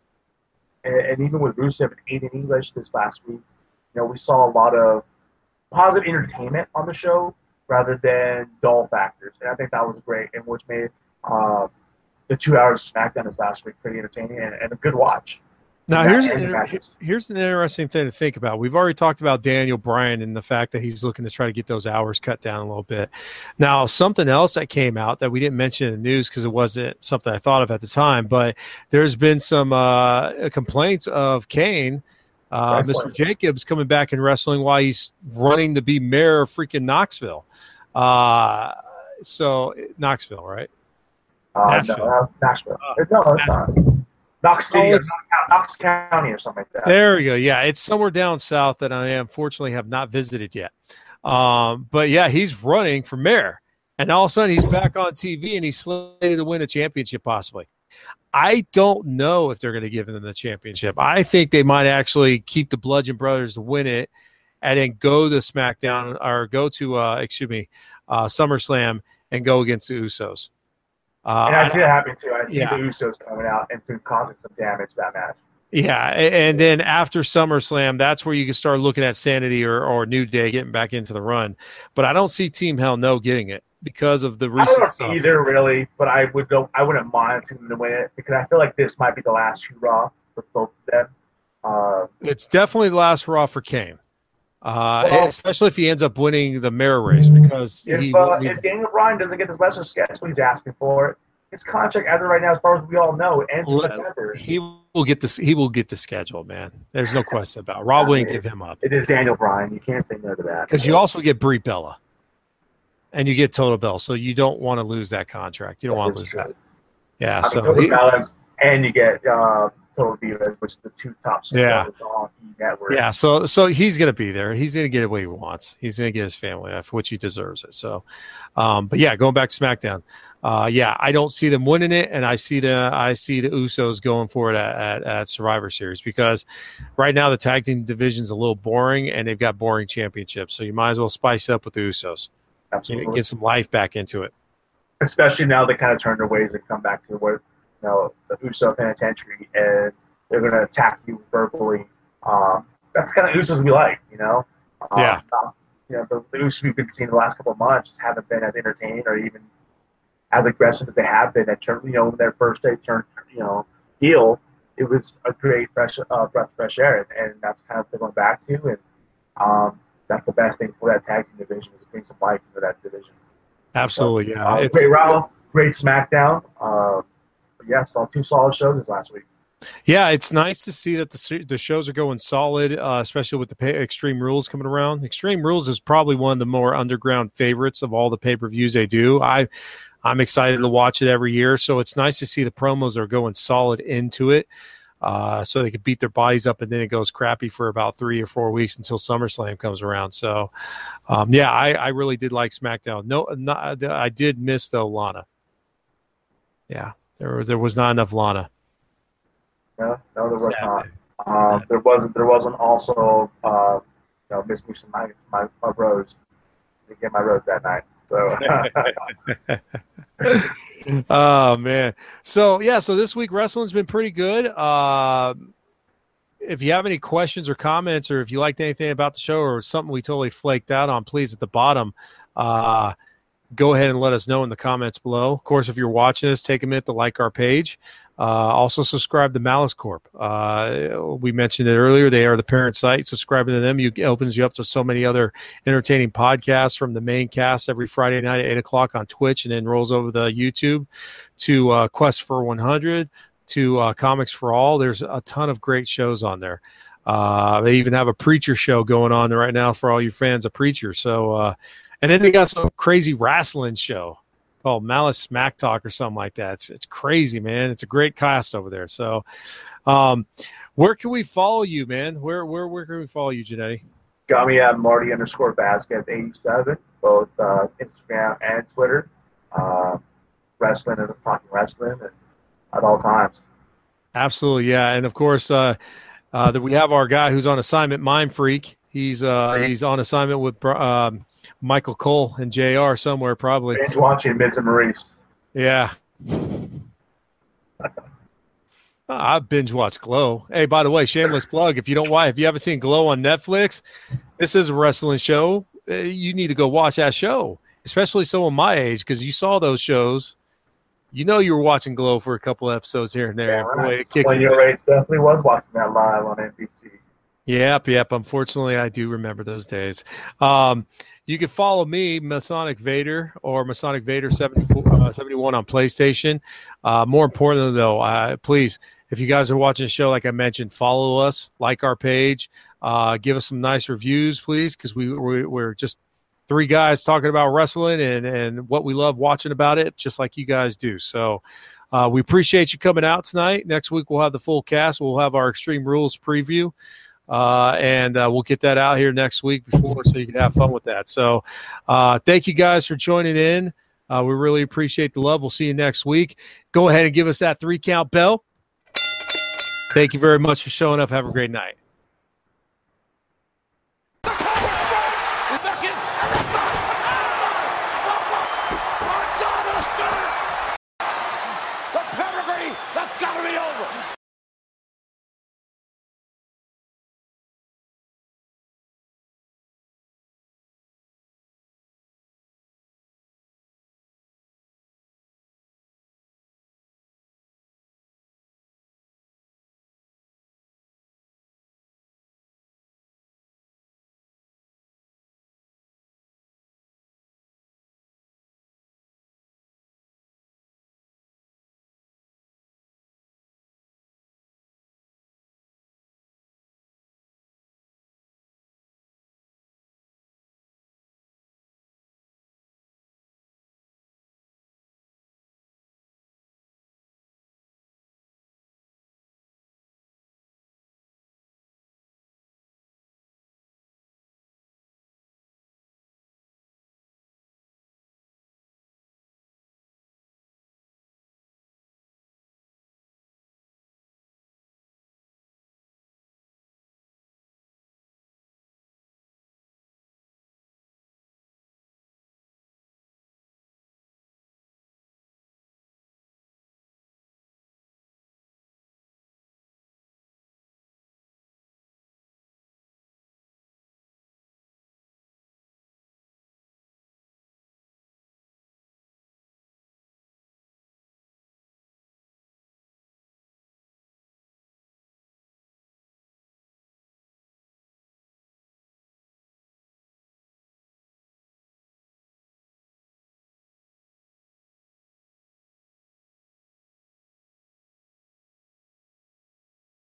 and, and even with Rusev and Aiden English this last week, you know, we saw a lot of positive entertainment on the show rather than dull factors. And I think that was great, and which made uh, the two hours of SmackDown this last week pretty entertaining and, and a good watch. Now, here's an, here's an interesting thing to think about. We've already talked about Daniel Bryan and the fact that he's looking to try to get those hours cut down a little bit. Now, something else that came out that we didn't mention in the news because it wasn't something I thought of at the time, but there's been some uh, complaints of Kane, uh, Mister Jacobs, coming back and wrestling while he's running to be mayor of freaking Knoxville. Uh, so, Knoxville, right? Uh, Nashville. No, uh, Nashville. Uh, no, it's not. Knox City, oh, or Knox County, or something like that. There we go. Yeah, it's somewhere down south that I unfortunately have not visited yet. Um, but yeah, he's running for mayor, and all of a sudden he's back on T V and he's slated to win a championship possibly. I don't know if they're going to give them the championship. I think they might actually keep the Bludgeon Brothers to win it, and then go to SmackDown or go to uh, excuse me, uh, SummerSlam and go against the Usos. Uh, and I see that happening too. I see yeah. the Usos coming out and causing some damage to that match. Yeah, and then after SummerSlam, that's where you can start looking at Sanity or, or New Day getting back into the run. But I don't see Team Hell No getting it because of the recent I don't stuff. either, really. But I would go. I wouldn't mind seeing them to win it because I feel like this might be the last hurrah for both of them. Uh, it's definitely the last hurrah for Kane, uh, well, especially if he ends up winning the mayor race because if, he. uh, if Daniel Bryan doesn't get this lesser schedule he's asking for, his contract, as of right now, as far as we all know, ends in September. He will get this. He will get the schedule, man. There's no question about it. Rob wouldn't give him up. It is Daniel Bryan. You can't say no to that. Because you also get Brie Bella, and you get Total Bell, so you don't want to lose that contract. You don't that want to lose true. that. Yeah. I so mean, Total he, Bellas, and you get uh, Total Divas, which is the two top Yeah. on E Network. Yeah, so so he's going to be there. He's going to get what he wants. He's going to get his family life, which he deserves it. So, um, but yeah, going back to SmackDown. Uh, yeah, I don't see them winning it, and I see the I see the Usos going for it at, at, at Survivor Series because right now the tag team division's a little boring, and they've got boring championships. So you might as well spice up with the Usos. Absolutely. You know, get some life back into it. Especially now they kind of turn their ways and come back to what you know the Uso penitentiary, and they're going to attack you verbally. Um, that's the kind of Usos we like, you know. Um, Yeah. You know, the, the Usos we've been seeing the last couple of months just haven't been as entertaining or even as aggressive as they have been at turn, you know, when their first day turned, you know, heel, it was a great fresh uh, breath of fresh air, and, and that's kind of what they're going back to, and um, that's the best thing for that tag team division is to bring some life into that division. Absolutely, yeah. Uh, It's, great Raw, great SmackDown. Uh, yeah, saw two solid shows this last week. yeah, it's nice to see that the the shows are going solid, uh, especially with the pay, Extreme Rules coming around. Extreme Rules is probably one of the more underground favorites of all the pay-per-views they do. I, I'm excited to watch it every year, so it's nice to see the promos are going solid into it. Uh, so they could beat their bodies up, and then it goes crappy for about three or four weeks until SummerSlam comes around. So, um, yeah, I, I really did like SmackDown. No, not, I did miss though Lana. Yeah, there was there was not enough Lana. No, no, there was Sad not. thing. Um, Sad. there wasn't. There wasn't also. Uh, you know, miss me some my my, my rose. Didn't get my rose that night. So. Oh man. So yeah, so this week wrestling's been pretty good. Uh, if you have any questions or comments, or if you liked anything about the show or something we totally flaked out on, please at the bottom, uh, go ahead and let us know in the comments below. Of course, if you're watching us, take a minute to like our page. Uh, also subscribe to Malice Corp. Uh, we mentioned it earlier. They are the parent site. Subscribing to them you, opens you up to so many other entertaining podcasts from the main cast every Friday night at eight o'clock on Twitch, and then rolls over the YouTube to uh, Quest for one hundred, to uh, Comics for All. There's a ton of great shows on there. Uh, they even have a Preacher show going on right now for all you fans of Preacher. So, uh, and then they got some crazy wrestling show called Malice Smack Talk or something like that. It's, it's crazy, man. It's a great cast over there. So, um, where can we follow you, man? Where where where can we follow you, Janetti? Got me at Marty underscore Vasquez eighty-seven, both uh, Instagram and Twitter. Uh, wrestling and talking wrestling and at all times. Absolutely, yeah. And of course, uh, uh, that we have our guy who's on assignment, Mind Freak. He's uh, he's on assignment with um, Michael Cole and J R somewhere, probably. Binge watching Miz and Maurice. Yeah. I binge watched Glow. Hey, by the way, shameless plug. If you don't watch, if you haven't seen Glow on Netflix, this is a wrestling show. You need to go watch that show, especially someone my age, because you saw those shows. You know you were watching Glow for a couple episodes here and there. Yeah, right. Boy, it kicks when your age definitely was watching that live on N B C. Yep, yep. Unfortunately, I do remember those days. Um, you can follow me, Masonic Vader, or Masonic Vader seventy-four, uh, seventy-one on PlayStation. Uh, more importantly, though, uh, please, if you guys are watching the show, like I mentioned, follow us, like our page, uh, give us some nice reviews, please, because we, we, we're just three guys talking about wrestling and, and what we love watching about it, just like you guys do. So uh, we appreciate you coming out tonight. Next week, we'll have the full cast. We'll have our Extreme Rules preview. Uh, and uh, we'll get that out here next week before, so you can have fun with that. So uh, thank you guys for joining in. Uh, we really appreciate the love. We'll see you next week. Go ahead and give us that three count bell. Thank you very much for showing up. Have a great night.